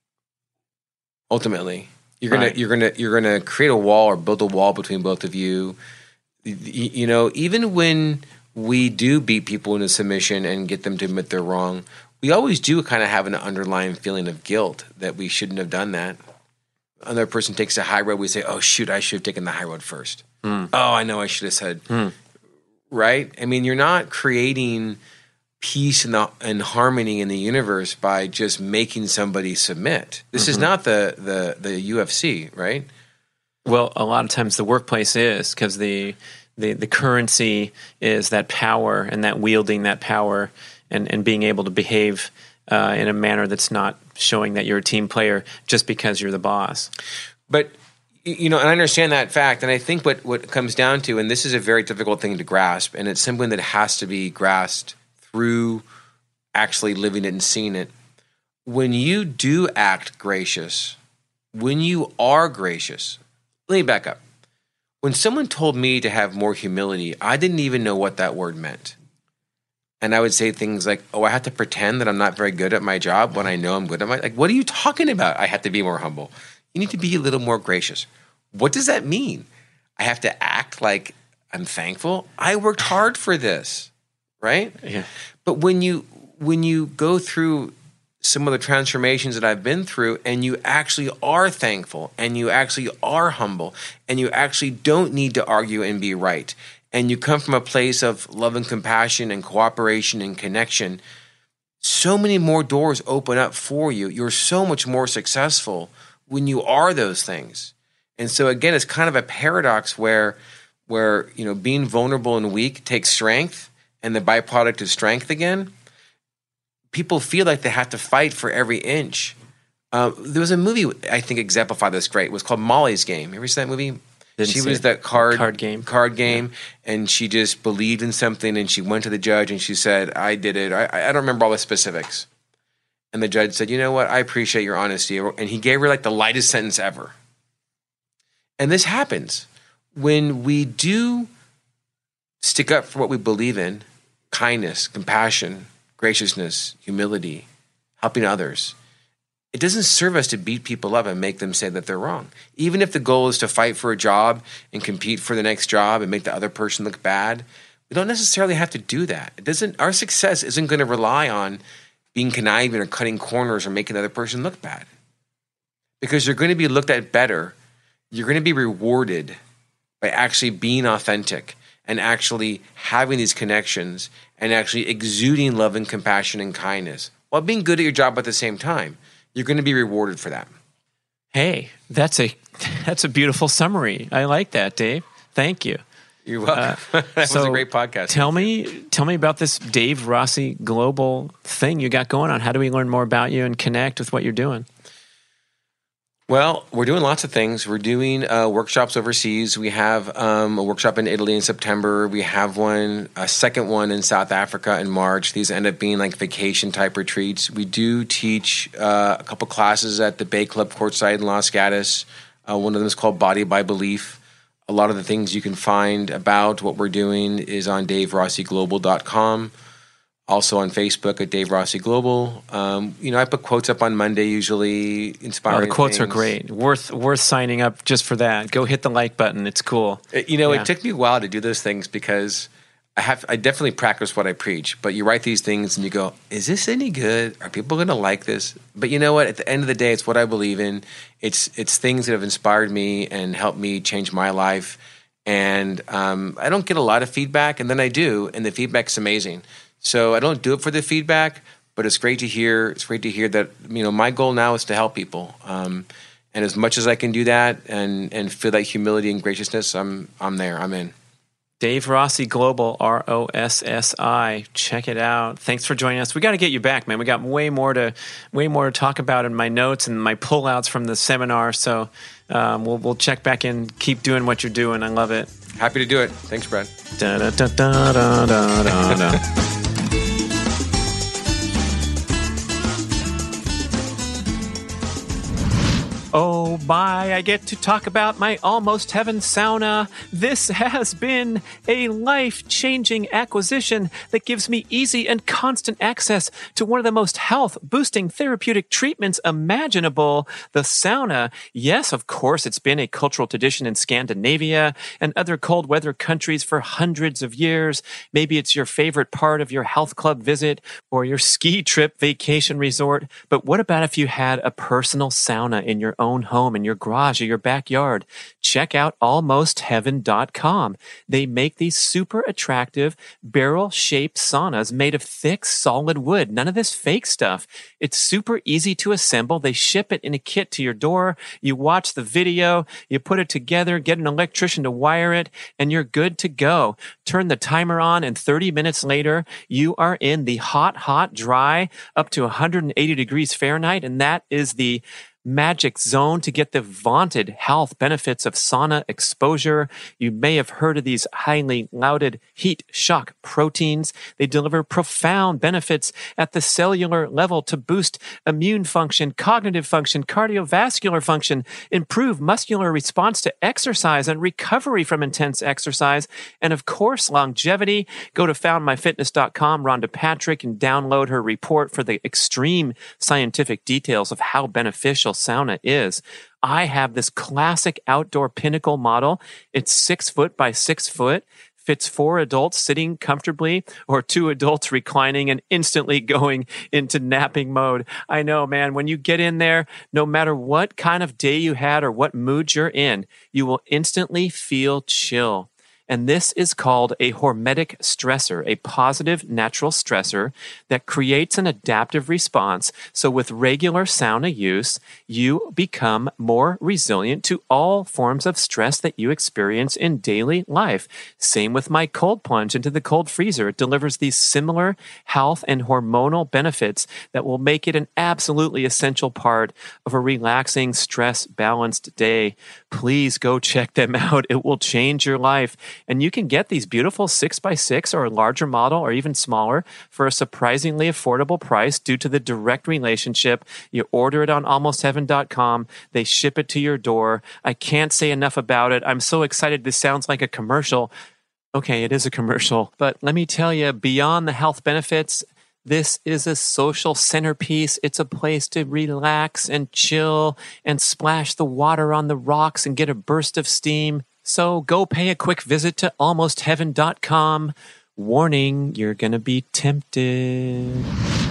Ultimately, you're gonna Right. you're gonna you're gonna create a wall or build a wall between both of you. You, you know, even when we do beat people into submission and get them to admit they're wrong, we always do kind of have an underlying feeling of guilt that we shouldn't have done that. Another person takes a high road, we say, oh, shoot, I should have taken the high road first. Mm. Oh, I know I should have said, Mm. right? I mean, you're not creating peace and, the, and harmony in the universe by just making somebody submit. This Mm-hmm. is not the, the, the U F C, right? Well, a lot of times the workplace is because the the, the currency is that power and that wielding that power and, and being able to behave uh, in a manner that's not showing that you're a team player just because you're the boss. But, you know, and I understand that fact. And I think what, what it comes down to, and this is a very difficult thing to grasp, and it's something that has to be grasped through actually living it and seeing it. When you do act gracious, when you are gracious, let me back up. When someone told me to have more humility, I didn't even know what that word meant. And I would say things like, oh, I have to pretend that I'm not very good at my job when I know I'm good at my, like, what are you talking about? I have to be more humble. You need to be a little more gracious. What does that mean? I have to act like I'm thankful? I worked hard for this, right? Yeah. But when you, when you go through some of the transformations that I've been through and you actually are thankful and you actually are humble and you actually don't need to argue and be right, and you come from a place of love and compassion and cooperation and connection, so many more doors open up for you. You're so much more successful when you are those things. And so again, it's kind of a paradox where, where you know, being vulnerable and weak takes strength, and the byproduct is strength again. People feel like they have to fight for every inch. Uh, there was a movie I think exemplified this great. It was called Molly's Game. You ever seen that movie? Didn't she see was it. that card Card game. card game, yeah. And she just believed in something, and she went to the judge and she said, "I did it." I, I don't remember all the specifics. And the judge said, "You know what? I appreciate your honesty." And he gave her like the lightest sentence ever. And this happens when we do stick up for what we believe in: kindness, compassion, graciousness, humility, helping others. It doesn't serve us to beat people up and make them say that they're wrong. Even if the goal is to fight for a job and compete for the next job and make the other person look bad, we don't necessarily have to do that. It doesn't. Our success isn't going to rely on being conniving or cutting corners or making the other person look bad. Because you're going to be looked at better. You're going to be rewarded by actually being authentic and actually having these connections and actually exuding love and compassion and kindness while being good at your job at the same time. You're going to be rewarded for that. Hey, that's a that's a beautiful summary. I like that, Dave. Thank you. You're welcome. Uh, that so was a great podcast. Tell me, tell me about this Dave Rossi Global thing you got going on. How do we learn more about you and connect with what you're doing? Well, we're doing lots of things. We're doing uh, workshops overseas. We have um, a workshop in Italy in September. We have one, a second one in South Africa in March. These end up being like vacation type retreats. We do teach uh, a couple classes at the Bay Club Courtside in Los Gatos. Uh, one of them is called Body by Belief. A lot of the things you can find about what we're doing is on dave rossi global dot com. Also on Facebook at Dave Rossi Global. Um, you know, I put quotes up on Monday usually, inspiring. Oh, the quotes things. are great. Worth worth signing up just for that. Go hit the like button. It's cool. It, you know, yeah. It took me a while to do those things because I have I definitely practice what I preach. But you write these things and you go, is this any good? Are people going to like this? But you know what? At the end of the day, it's what I believe in. It's it's things that have inspired me and helped me change my life. And um, I don't get a lot of feedback, and then I do, and the feedback's amazing. So I don't do it for the feedback, but it's great to hear. It's great to hear that, you know, my goal now is to help people. Um, and as much as I can do that and, and feel that humility and graciousness, I'm I'm there. I'm in. Dave Rossi Global, R O S S I. Check it out. Thanks for joining us. We got to get you back, man. We got way more to way more to talk about in my notes and my pullouts from the seminar. So um, we'll we'll check back in. Keep doing what you're doing. I love it. Happy to do it. Thanks, Brad. Da, da, da, da, da, da, da. Oh my, I get to talk about my Almost Heaven sauna. This has been a life-changing acquisition that gives me easy and constant access to one of the most health-boosting therapeutic treatments imaginable, the sauna. Yes, of course, it's been a cultural tradition in Scandinavia and other cold weather countries for hundreds of years. Maybe it's your favorite part of your health club visit or your ski trip vacation resort. But what about if you had a personal sauna in your own home, in your garage, or your backyard, check out almost heaven dot com. They make these super attractive barrel-shaped saunas made of thick, solid wood. None of this fake stuff. It's super easy to assemble. They ship it in a kit to your door. You watch the video, you put it together, get an electrician to wire it, and you're good to go. Turn the timer on, and thirty minutes later, you are in the hot, hot, dry, up to one hundred eighty degrees Fahrenheit, and that is the magic zone to get the vaunted health benefits of sauna exposure. You may have heard of these highly lauded heat shock proteins. They deliver profound benefits at the cellular level to boost immune function, cognitive function, cardiovascular function, improve muscular response to exercise and recovery from intense exercise, and of course, longevity. Go to found my fitness dot com, Rhonda Patrick, and download her report for the extreme scientific details of how beneficial sauna is. I have this classic outdoor pinnacle model. It's six foot by six foot, fits four adults sitting comfortably or two adults reclining and instantly going into napping mode. I know, man, when you get in there, no matter what kind of day you had or what mood you're in, you will instantly feel chill. And this is called a hormetic stressor, a positive natural stressor that creates an adaptive response. So with regular sauna use, you become more resilient to all forms of stress that you experience in daily life. Same with my cold plunge into the cold freezer. It delivers these similar health and hormonal benefits that will make it an absolutely essential part of a relaxing, stress-balanced day. Please go check them out. It will change your life. And you can get these beautiful six by six or a larger model or even smaller for a surprisingly affordable price due to the direct relationship. You order it on almost heaven dot com. They ship it to your door. I can't say enough about it. I'm so excited. This sounds like a commercial. Okay, it is a commercial. But let me tell you, beyond the health benefits, this is a social centerpiece. It's a place to relax and chill and splash the water on the rocks and get a burst of steam. So go pay a quick visit to almost heaven dot com. Warning, you're going to be tempted.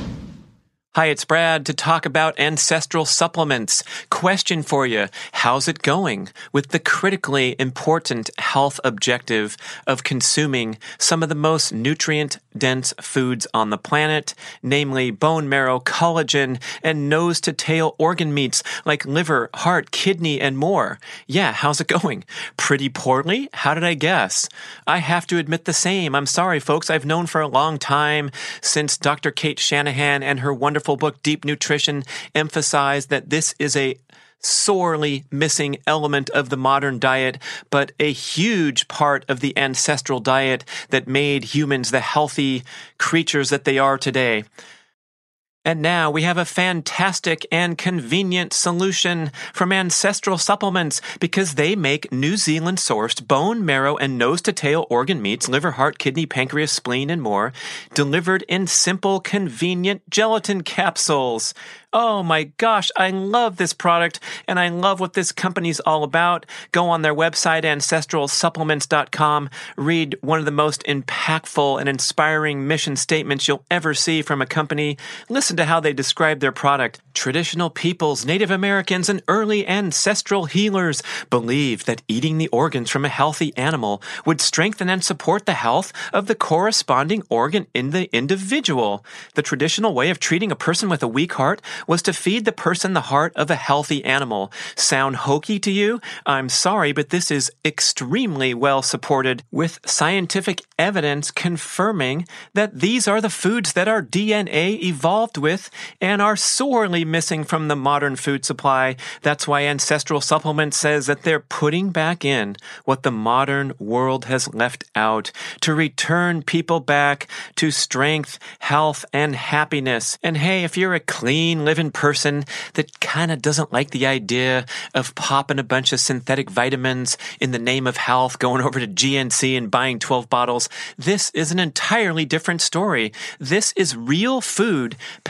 Hi, it's Brad to talk about ancestral supplements. Question for you. How's it going with the critically important health objective of consuming some of the most nutrient-dense foods on the planet, namely bone marrow, collagen, and nose-to-tail organ meats like liver, heart, kidney, and more? Yeah, how's it going? Pretty poorly? How did I guess? I have to admit the same. I'm sorry, folks. I've known for a long time, since Doctor Kate Shanahan and her wonderful book, Deep Nutrition, emphasized that this is a sorely missing element of the modern diet, but a huge part of the ancestral diet that made humans the healthy creatures that they are today. And now we have a fantastic and convenient solution from Ancestral Supplements because they make New Zealand-sourced bone marrow and nose-to-tail organ meats, liver, heart, kidney, pancreas, spleen, and more, delivered in simple, convenient gelatin capsules. Oh my gosh, I love this product, and I love what this company's all about. Go on their website, ancestral supplements dot com. Read one of the most impactful and inspiring mission statements you'll ever see from a company. Listen to how they describe their product. Traditional peoples, Native Americans, and early ancestral healers believed that eating the organs from a healthy animal would strengthen and support the health of the corresponding organ in the individual. The traditional way of treating a person with a weak heart was to feed the person the heart of a healthy animal. Sound hokey to you? I'm sorry, but this is extremely well supported with scientific evidence confirming that these are the foods that our D N A evolved with and are sorely missing from the modern food supply. That's why Ancestral Supplements says that they're putting back in what the modern world has left out to return people back to strength, health, and happiness. And hey, if you're a clean living person that kind of doesn't like the idea of popping a bunch of synthetic vitamins in the name of health, going over to G N C and buying twelve bottles, this is an entirely different story. This is real food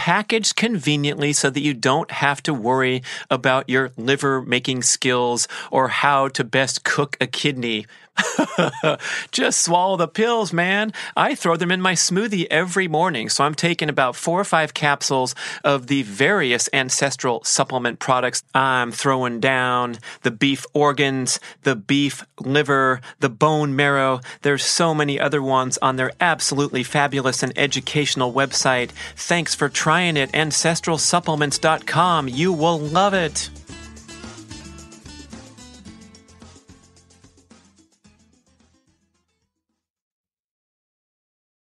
packaged conveniently so that you don't have to worry about your liver making skills or how to best cook a kidney. Just swallow the pills, man. I throw them in my smoothie every morning. So I'm taking about four or five capsules of the various ancestral supplement products I'm throwing down. The beef organs, the beef liver, the bone marrow. There's so many other ones on their absolutely fabulous and educational website. Thanks for trying it, ancestral supplements dot com. You will love it.